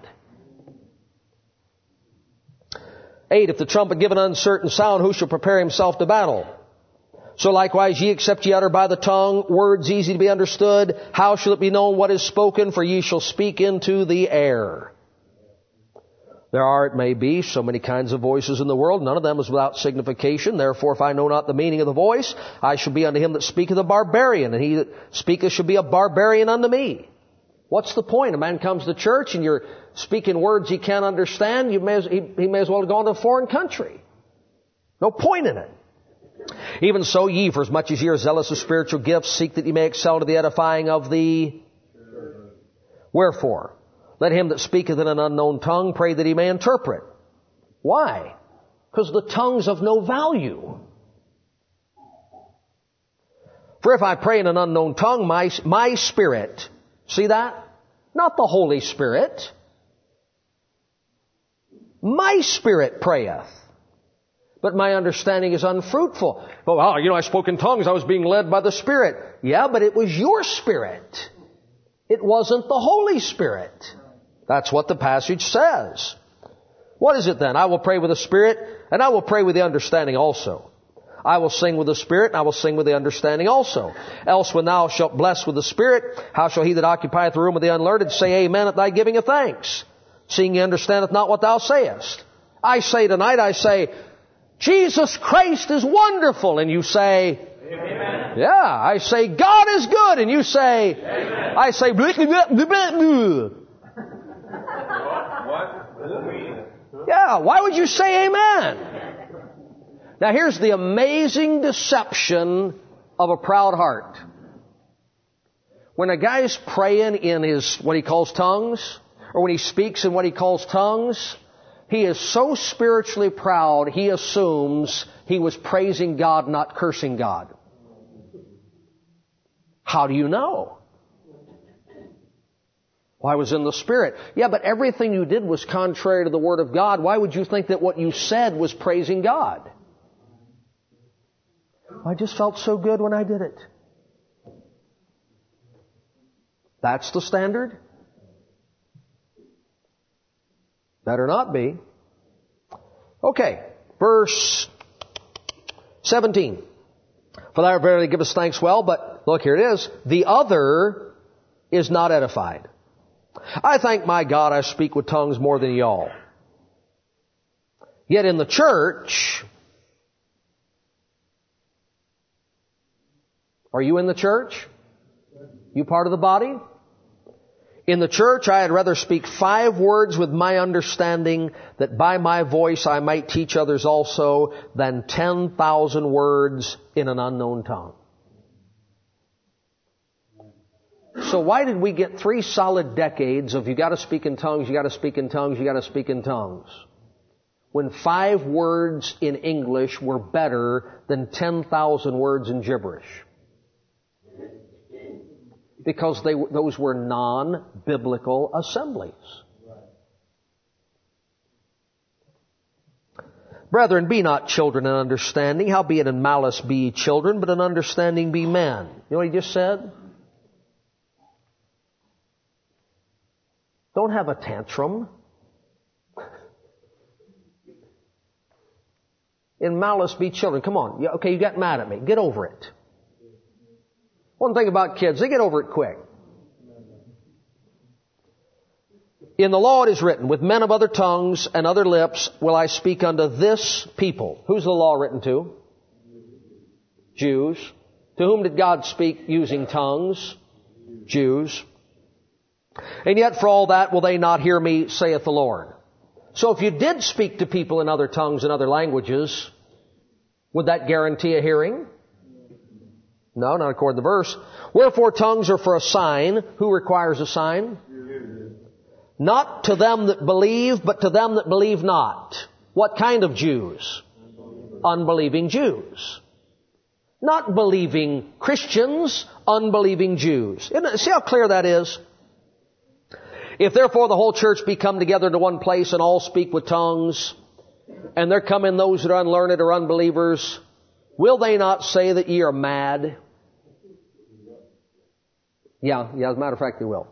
Eight, if the trumpet give an uncertain sound, who shall prepare himself to battle? So likewise, ye, except ye utter by the tongue words easy to be understood, how shall it be known what is spoken? For ye shall speak into the air. There are, it may be, so many kinds of voices in the world. None of them is without signification. Therefore, if I know not the meaning of the voice, I shall be unto him that speaketh a barbarian, and he that speaketh shall be a barbarian unto me. What's the point? A man comes to church and you're speaking words he can't understand. You may as, he, he may as well have gone to a foreign country. No point in it. Even so, ye, for as much as ye are zealous of spiritual gifts, seek that ye may excel to the edifying of the... Wherefore, let him that speaketh in an unknown tongue pray that he may interpret. Why? Because the tongue's of no value. For if I pray in an unknown tongue, my, my spirit... See that? Not the Holy Spirit. My spirit prayeth, but my understanding is unfruitful. But, well, you know, I spoke in tongues. I was being led by the Spirit. Yeah, but it was your spirit. It wasn't the Holy Spirit. That's what the passage says. What is it then? I will pray with the Spirit, and I will pray with the understanding also. I will sing with the Spirit, and I will sing with the understanding also. Else when thou shalt bless with the Spirit, how shall he that occupieth the room with the unlearned say amen at thy giving of thanks? Seeing he understandeth not what thou sayest. I say tonight, I say, Jesus Christ is wonderful, and you say, amen. Yeah, I say, God is good, and you say, amen. I say, blah, blah, blah, blah, blah. What? Yeah, why would you say amen? Now here's the amazing deception of a proud heart. When a guy's praying in his, what he calls tongues, or when he speaks in what he calls tongues, he is so spiritually proud, he assumes he was praising God, not cursing God. How do you know? Well, I was in the Spirit. Yeah, but everything you did was contrary to the Word of God. Why would you think that what you said was praising God? I just felt so good when I did it. That's the standard? Better not be. Okay, verse seventeen. For thou verily givest thanks well, but look, here it is. The other is not edified. I thank my God I speak with tongues more than y'all. Yet in the church, are you in the church? You part of the body? In the church, I had rather speak five words with my understanding, that by my voice I might teach others also, than ten thousand words in an unknown tongue. So why did we get three solid decades of you got to speak in tongues, you got to speak in tongues, you got to speak in tongues, when five words in English were better than ten thousand words in gibberish? Because they, those were non-biblical assemblies. Right. Brethren, be not children in understanding, howbeit in malice be ye children, but in understanding be men. You know what he just said? Don't have a tantrum. In malice be children. Come on. Okay, you got mad at me. Get over it. One thing about kids, they get over it quick. In the law it is written, with men of other tongues and other lips will I speak unto this people. Who's the law written to? Jews. To whom did God speak using tongues? Jews. And yet for all that will they not hear me, saith the Lord. So if you did speak to people in other tongues and other languages, would that guarantee a hearing? No, not according to the verse. Wherefore tongues are for a sign. Who requires a sign? Not to them that believe, but to them that believe not. What kind of Jews? Unbelieving Jews. Not believing Christians, unbelieving Jews. See how clear that is? If therefore the whole church be come together to one place and all speak with tongues, and there come in those that are unlearned or unbelievers, will they not say that ye are mad? Yeah, yeah, as a matter of fact, they will.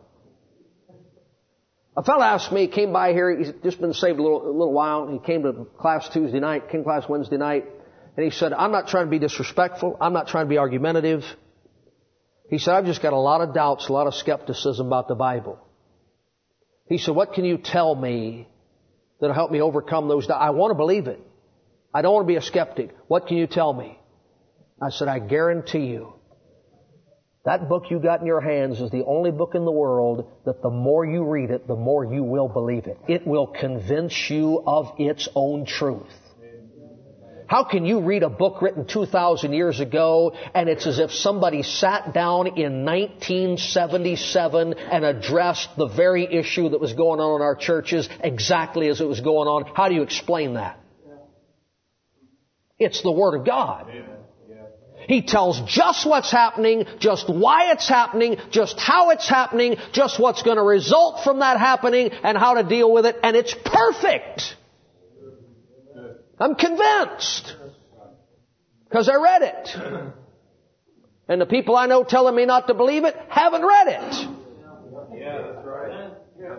A fellow asked me, came by here, he's just been saved a little, a little while. He came to class Tuesday night, came to class Wednesday night, and he said, I'm not trying to be disrespectful. I'm not trying to be argumentative. He said, I've just got a lot of doubts, a lot of skepticism about the Bible. He said, what can you tell me that'll help me overcome those doubts? I want to believe it. I don't want to be a skeptic. What can you tell me? I said, I guarantee you, that book you got in your hands is the only book in the world that the more you read it, the more you will believe it. It will convince you of its own truth. How can you read a book written two thousand years ago and it's as if somebody sat down in nineteen seventy-seven and addressed the very issue that was going on in our churches exactly as it was going on? How do you explain that? It's the Word of God. He tells just what's happening, just why it's happening, just how it's happening, just what's going to result from that happening, and how to deal with it, and it's perfect. I'm convinced. Because I read it. And the people I know telling me not to believe it haven't read it. Yeah, that's right. Yeah.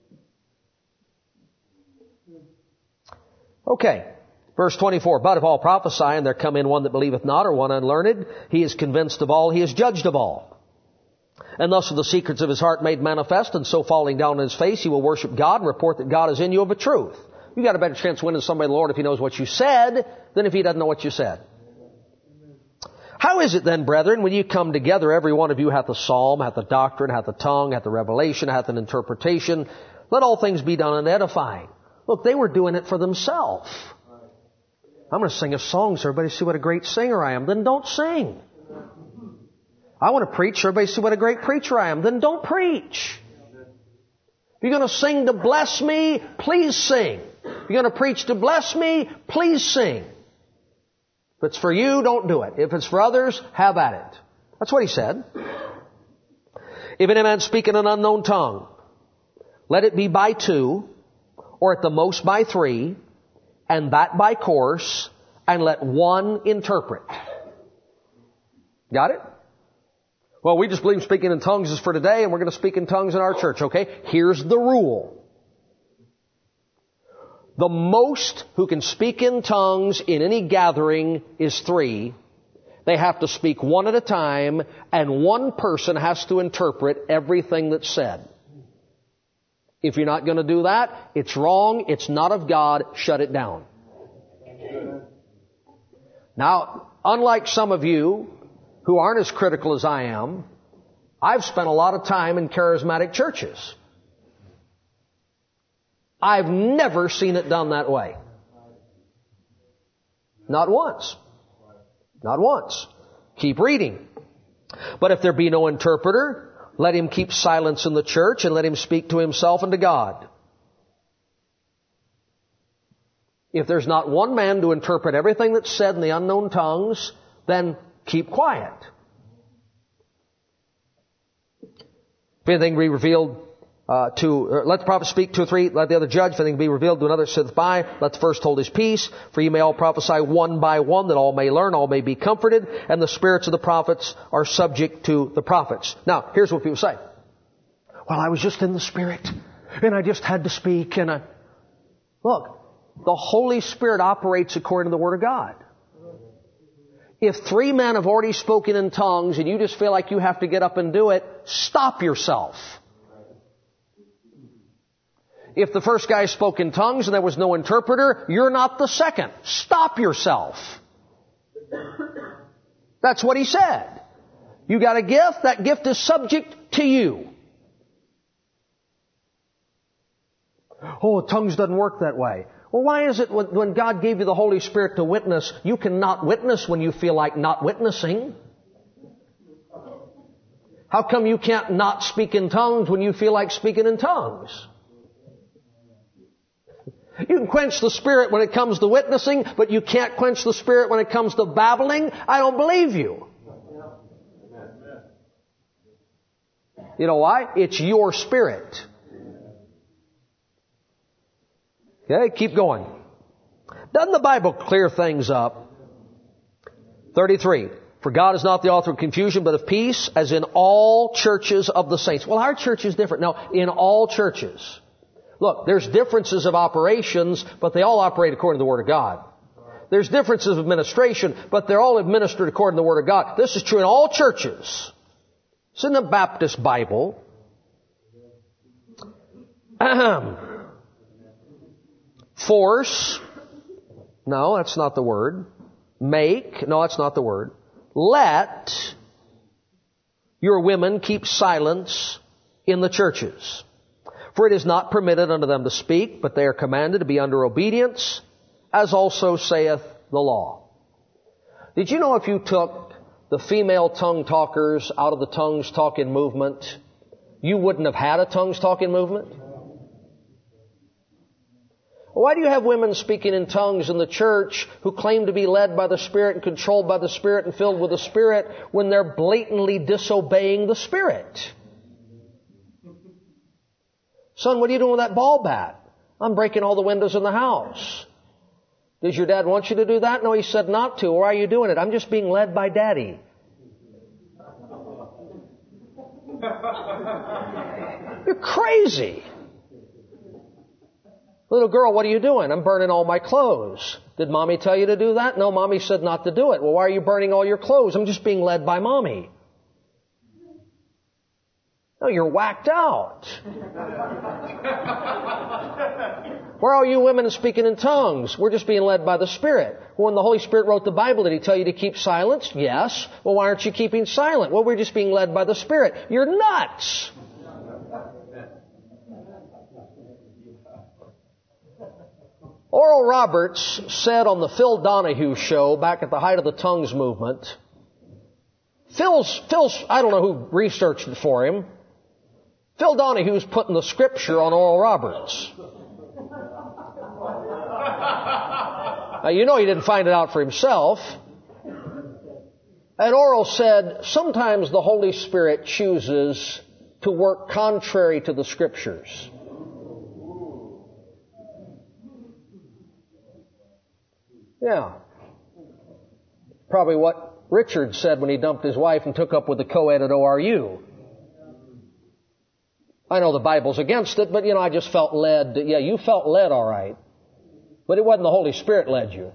Okay. Verse twenty-four, but if all prophesy, and there come in one that believeth not, or one unlearned, he is convinced of all, he is judged of all. And thus are the secrets of his heart made manifest, and so falling down on his face, he will worship God and report that God is in you of a truth. You got a better chance of winning somebody the Lord if he knows what you said than if he doesn't know what you said. How is it then, brethren, when you come together, every one of you hath a psalm, hath a doctrine, hath a tongue, hath a revelation, hath an interpretation? Let all things be done in edifying. Look, they were doing it for themselves. I'm going to sing a song so everybody see what a great singer I am. Then don't sing. I want to preach so everybody see what a great preacher I am. Then don't preach. If you're going to sing to bless me, please sing. If you're going to preach to bless me, please sing. If it's for you, don't do it. If it's for others, have at it. That's what he said. If any man speak in an unknown tongue, let it be by two, or at the most by three, and that by course, and let one interpret. Got it? Well, we just believe speaking in tongues is for today, and we're going to speak in tongues in our church, okay? Here's the rule. The most who can speak in tongues in any gathering is three. They have to speak one at a time, and one person has to interpret everything that's said. If you're not going to do that, it's wrong, it's not of God, shut it down. Now, unlike some of you who aren't as critical as I am, I've spent a lot of time in charismatic churches. I've never seen it done that way. Not once. Not once. Keep reading. But if there be no interpreter, let him keep silence in the church and let him speak to himself and to God. If there's not one man to interpret everything that's said in the unknown tongues, then keep quiet. If anything be revealed uh, to, uh, let the prophet speak two or three, let the other judge. If anything be revealed to another that sitteth by, let the first hold his peace. For ye may all prophesy one by one, that all may learn, all may be comforted, and the spirits of the prophets are subject to the prophets. Now, here's what people say. Well, I was just in the Spirit, and I just had to speak, and I... Look, the Holy Spirit operates according to the Word of God. If three men have already spoken in tongues, and you just feel like you have to get up and do it, stop yourself. If the first guy spoke in tongues and there was no interpreter, you're not the second. Stop yourself. That's what he said. You got a gift, that gift is subject to you. Oh, tongues doesn't work that way. Well, why is it when God gave you the Holy Spirit to witness, you cannot witness when you feel like not witnessing? How come you can't not speak in tongues when you feel like speaking in tongues? You can quench the Spirit when it comes to witnessing, but you can't quench the Spirit when it comes to babbling? I don't believe you. You know why? It's your spirit. Okay, keep going. Doesn't the Bible clear things up? thirty-three. For God is not the author of confusion, but of peace, as in all churches of the saints. Well, our church is different. No, in all churches. Look, there's differences of operations, but they all operate according to the Word of God. There's differences of administration, but they're all administered according to the Word of God. This is true in all churches. It's in the Baptist Bible. Ahem. Force. No, that's not the word. Make. No, that's not the word. Let your women keep silence in the churches. For it is not permitted unto them to speak, but they are commanded to be under obedience, as also saith the law. Did you know if you took the female tongue talkers out of the tongues talking movement, you wouldn't have had a tongues talking movement? Why do you have women speaking in tongues in the church who claim to be led by the Spirit and controlled by the Spirit and filled with the Spirit when they're blatantly disobeying the Spirit? Son, what are you doing with that ball bat? I'm breaking all the windows in the house. Does your dad want you to do that? No, he said not to. Why are you doing it? I'm just being led by Daddy. You're crazy. Little girl, what are you doing? I'm burning all my clothes. Did Mommy tell you to do that? No, Mommy said not to do it. Well, why are you burning all your clothes? I'm just being led by Mommy. No, you're whacked out. Where are you women speaking in tongues? We're just being led by the Spirit. Well, when the Holy Spirit wrote the Bible, did He tell you to keep silence? Yes. Well, why aren't you keeping silent? Well, we're just being led by the Spirit. You're nuts. Oral Roberts said on the Phil Donahue show back at the height of the tongues movement, Phil's, Phil's, I don't know who researched it for him, Phil Donahue's putting the scripture on Oral Roberts. Now, you know he didn't find it out for himself. And Oral said, sometimes the Holy Spirit chooses to work contrary to the scriptures. Yeah. Probably what Richard said when he dumped his wife and took up with the co-ed at O R U. I know the Bible's against it, but, you know, I just felt led. To, yeah, you felt led all right. But it wasn't the Holy Spirit led you.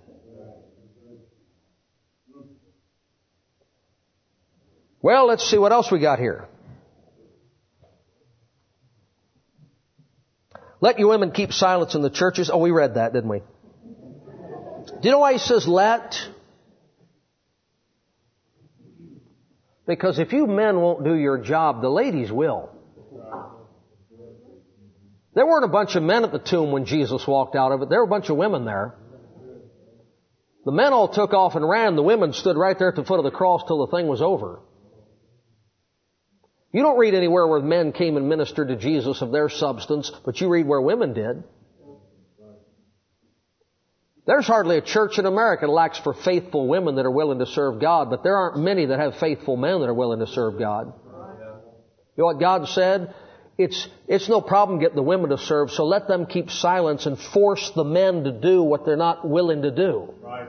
Well, let's see what else we got here. Let you women keep silence in the churches. Oh, we read that, didn't we? Do you know why he says let? Because if you men won't do your job, the ladies will. There weren't a bunch of men at the tomb when Jesus walked out of it. There were a bunch of women there. The men all took off and ran. The women stood right there at the foot of the cross till the thing was over. You don't read anywhere where men came and ministered to Jesus of their substance, but you read where women did. There's hardly a church in America that lacks for faithful women that are willing to serve God, but there aren't many that have faithful men that are willing to serve God. You know what God said? It's, it's no problem getting the women to serve, so let them keep silence and force the men to do what they're not willing to do. Right.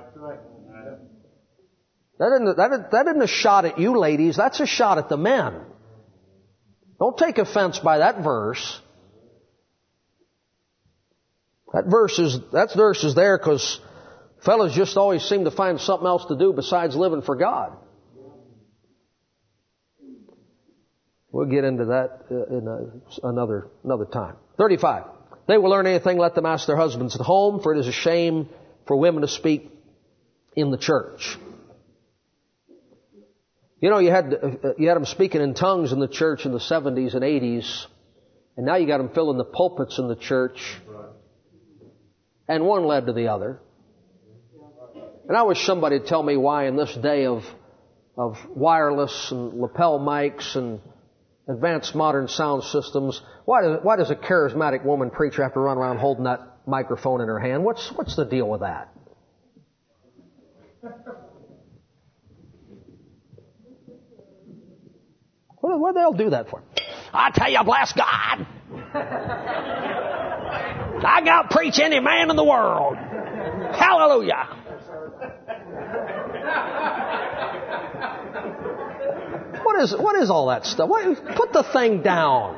That isn't, that, isn't, that isn't a shot at you ladies, that's a shot at the men. Don't take offense by that verse. That verse is, that verse is there because fellas just always seem to find something else to do besides living for God. We'll get into that in a, another another time. thirty-five. They will learn anything, let them ask their husbands at home, for it is a shame for women to speak in the church. You know, you had you had them speaking in tongues in the church in the seventies and eighties, and now you got them filling the pulpits in the church. And one led to the other. And I wish somebody would tell me why in this day of of wireless and lapel mics and advanced modern sound systems, why does, why does a charismatic woman preacher have to run around holding that microphone in her hand? What's, what's the deal with that? What, what do they all do that for? I tell you, bless God. I got to preach any man in the world. Hallelujah. What is, what is all that stuff? What, put the thing down.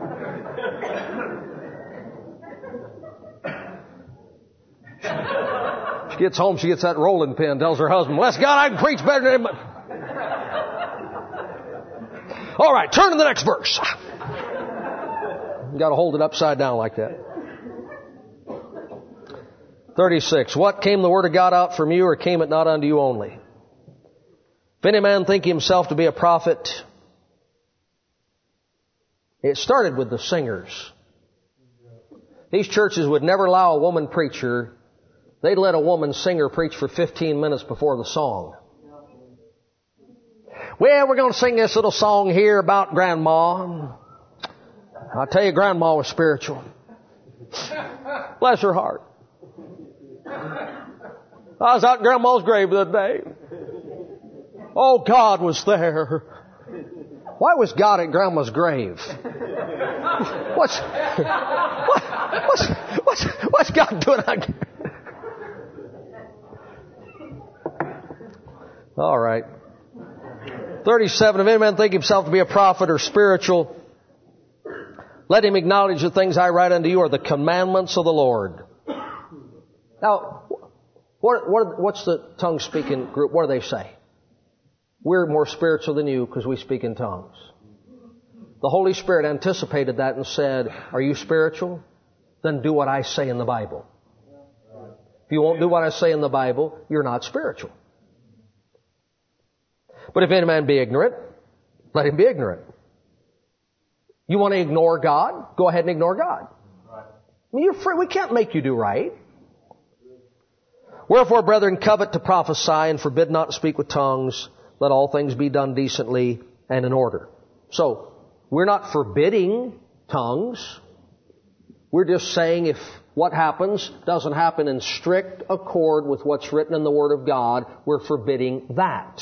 She gets home, she gets that rolling pin, tells her husband, bless God, I can preach better than him. All right, turn to the next verse. You got to hold it upside down like that. thirty-six. What, came the word of God out from you, or came it not unto you only? If any man think himself to be a prophet, it started with the singers. These churches would never allow a woman preacher. They'd let a woman singer preach for fifteen minutes before the song. Well, we're going to sing this little song here about Grandma. I'll tell you, Grandma was spiritual. Bless her heart. I was out in Grandma's grave the other day. Oh, God was there. Why was God at Grandma's grave? What's, what, what's, what's, what's God doing out there? All right. thirty-seven, if any man think himself to be a prophet or spiritual, let him acknowledge the things I write unto you are the commandments of the Lord. Now, what, what, what's the tongue-speaking group? What do they say? We're more spiritual than you because we speak in tongues. The Holy Spirit anticipated that and said, are you spiritual? Then do what I say in the Bible. If you won't do what I say in the Bible, you're not spiritual. But if any man be ignorant, let him be ignorant. You want to ignore God? Go ahead and ignore God. I mean, you're free. We can't make you do right. Wherefore, brethren, covet to prophesy and forbid not to speak with tongues. Let all things be done decently and in order. So, we're not forbidding tongues. We're just saying if what happens doesn't happen in strict accord with what's written in the Word of God, we're forbidding that.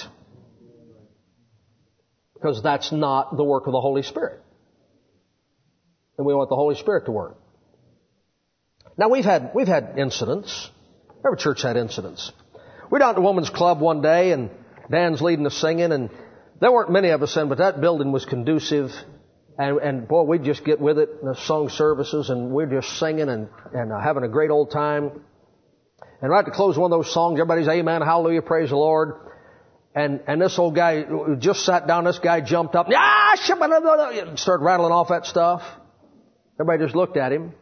Because that's not the work of the Holy Spirit. And we want the Holy Spirit to work. Now we've had, we've had incidents. Every church had incidents. We're down at the women's club one day and Dan's leading us singing and there weren't many of us in, but that building was conducive. And, and boy, we'd just get with it in the song services and we're just singing and, and uh, having a great old time. And right to close one of those songs, everybody's amen, hallelujah, praise the Lord. And, and this old guy who just sat down, this guy jumped up and started rattling off that stuff. Everybody just looked at him.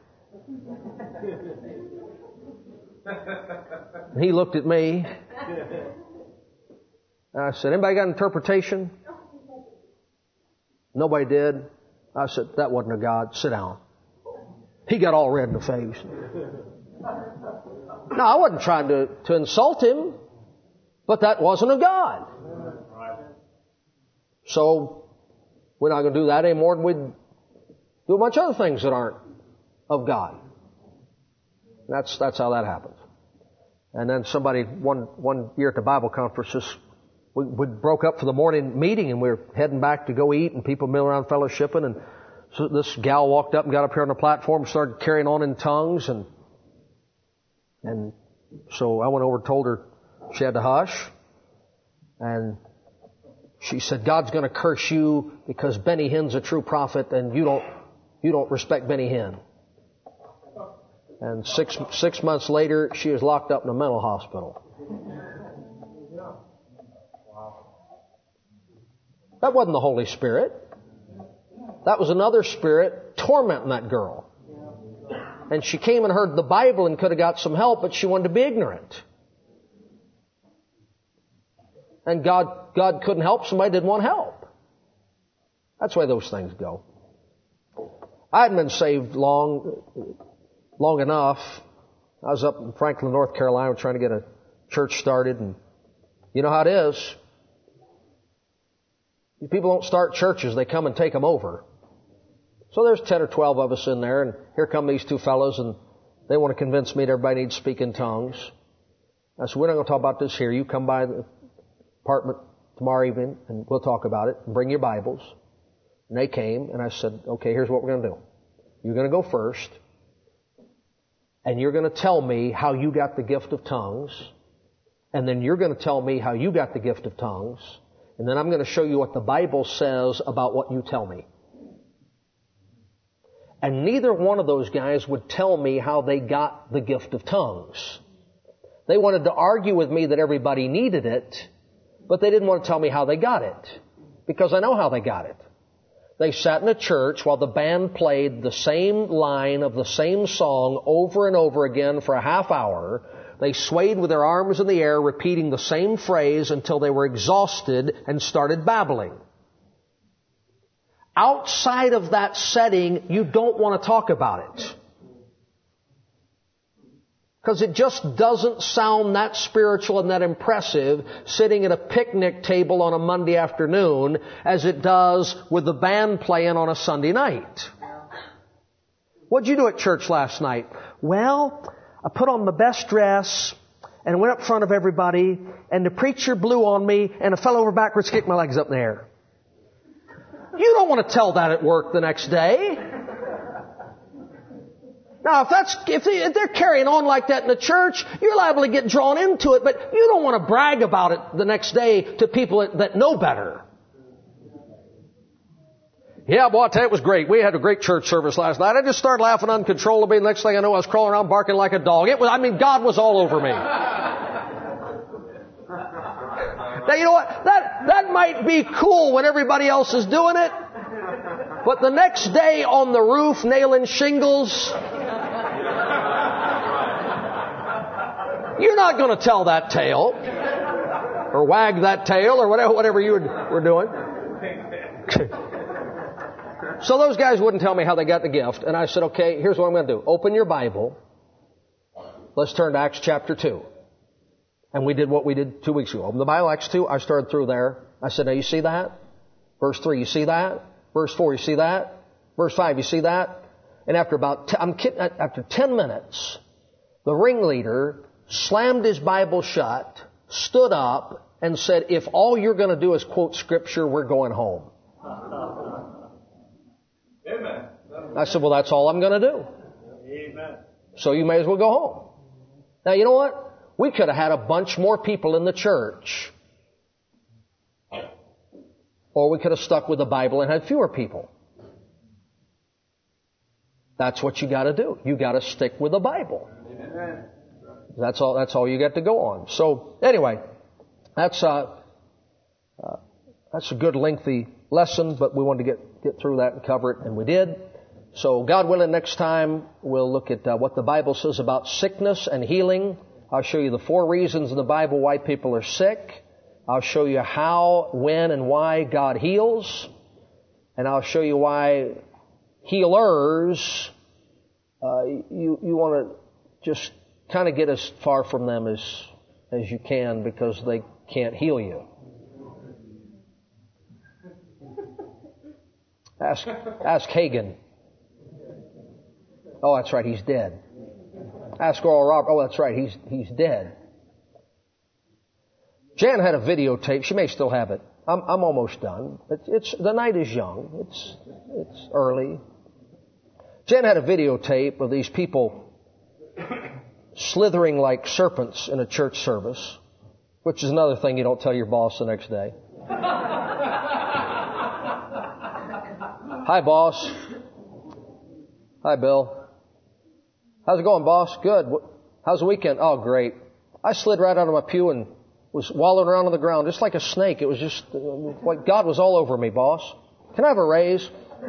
And he looked at me. And I said, anybody got interpretation? Nobody did. I said, that wasn't a God. Sit down. He got all red in the face. No, I wasn't trying to, to insult him, but that wasn't of God. So, we're not going to do that any more than we'd do a bunch of other things that aren't of God. That's, that's how that happens. And then somebody, one, one year at the Bible conferences, we, we broke up for the morning meeting and we were heading back to go eat and people milling around fellowshipping and so this gal walked up and got up here on the platform and started carrying on in tongues and, and so I went over and told her she had to hush and she said, God's going to curse you because Benny Hinn's a true prophet and you don't, you don't respect Benny Hinn. And six, six months later, she was locked up in a mental hospital. That wasn't the Holy Spirit. That was another spirit tormenting that girl. And she came and heard the Bible and could have got some help, but she wanted to be ignorant. And God, God couldn't help somebody who didn't want help. That's the way those things go. I hadn't been saved long, long enough. I was up in Franklin, North Carolina, trying to get a church started, and you know how it is. People don't start churches, they come and take them over. So there's ten or twelve of us in there, and here come these two fellows, and they want to convince me that everybody needs to speak in tongues. I said, we're not going to talk about this here. You come by the apartment tomorrow evening, and we'll talk about it, and bring your Bibles. And they came, and I said, okay, here's what we're going to do. You're going to go first, and you're going to tell me how you got the gift of tongues, and then you're going to tell me how you got the gift of tongues, and then I'm going to show you what the Bible says about what you tell me. And neither one of those guys would tell me how they got the gift of tongues. They wanted to argue with me that everybody needed it, but they didn't want to tell me how they got it, because I know how they got it. They sat in a church while the band played the same line of the same song over and over again for a half hour. They swayed with their arms in the air, repeating the same phrase until they were exhausted and started babbling. Outside of that setting, you don't want to talk about it. Because it just doesn't sound that spiritual and that impressive sitting at a picnic table on a Monday afternoon as it does with the band playing on a Sunday night. What'd you do at church last night? Well, I put on my best dress and went up front of everybody and the preacher blew on me and I fell over backwards, kicked my legs up in the air. You don't want to tell that at work the next day. Now, if that's if, they, if they're carrying on like that in the church, you're liable to get drawn into it, but you don't want to brag about it the next day to people that, that know better. Yeah, boy, I tell you, it was great. We had a great church service last night. I just started laughing uncontrollably. The next thing I know, I was crawling around barking like a dog. It was, I mean, God was all over me. Now, you know what? That, that might be cool when everybody else is doing it. But the next day on the roof, nailing shingles, you're not going to tell that tale. Or wag that tail, or whatever, whatever you were doing. So those guys wouldn't tell me how they got the gift. And I said, okay, here's what I'm going to do. Open your Bible. Let's turn to Acts chapter two. And we did what we did two weeks ago. Open the Bible, Acts two. I started through there. I said, now you see that? Verse three, you see that? Verse four, you see that? Verse five, you see that? And after about, t- I'm kidding, after ten minutes, the ringleader slammed his Bible shut, stood up, and said, if all you're going to do is quote Scripture, we're going home. Amen. I said, well, that's all I'm going to do. Amen. So you may as well go home. Now, you know what? We could have had a bunch more people in the church. Or we could have stuck with the Bible and had fewer people. That's what you got to do. You got to stick with the Bible. Amen. That's all. That's all you got to go on. So anyway, that's uh, uh, that's a good lengthy lesson, but we wanted to get get through that and cover it, and we did. So God willing, next time we'll look at uh, what the Bible says about sickness and healing. I'll show you the four reasons in the Bible why people are sick. I'll show you how, when, and why God heals. And I'll show you why healers, uh, you, you want to just kind of get as far from them as, as you can because they can't heal you. Ask, ask Hagen. Oh, that's right, he's dead. Ask Oral Robert. Oh, that's right, he's, he's dead. Jan had a videotape. She may still have it. I'm, I'm almost done. It's, it's, the night is young. It's, it's early. Jan had a videotape of these people slithering like serpents in a church service, which is another thing you don't tell your boss the next day. Hi, boss. Hi, Bill. How's it going, boss? Good. How's the weekend? Oh, great. I slid right out of my pew and was wallowing around on the ground just like a snake. It was just like God was all over me, boss. Can I have a raise?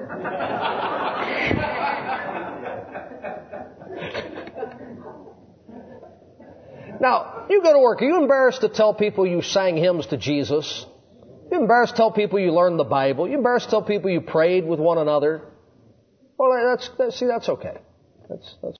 Now, you go to work. Are you embarrassed to tell people you sang hymns to Jesus? You embarrassed to tell people you learned the Bible? You embarrassed to tell people you prayed with one another? Well, that's, that's see, that's okay. That's, that's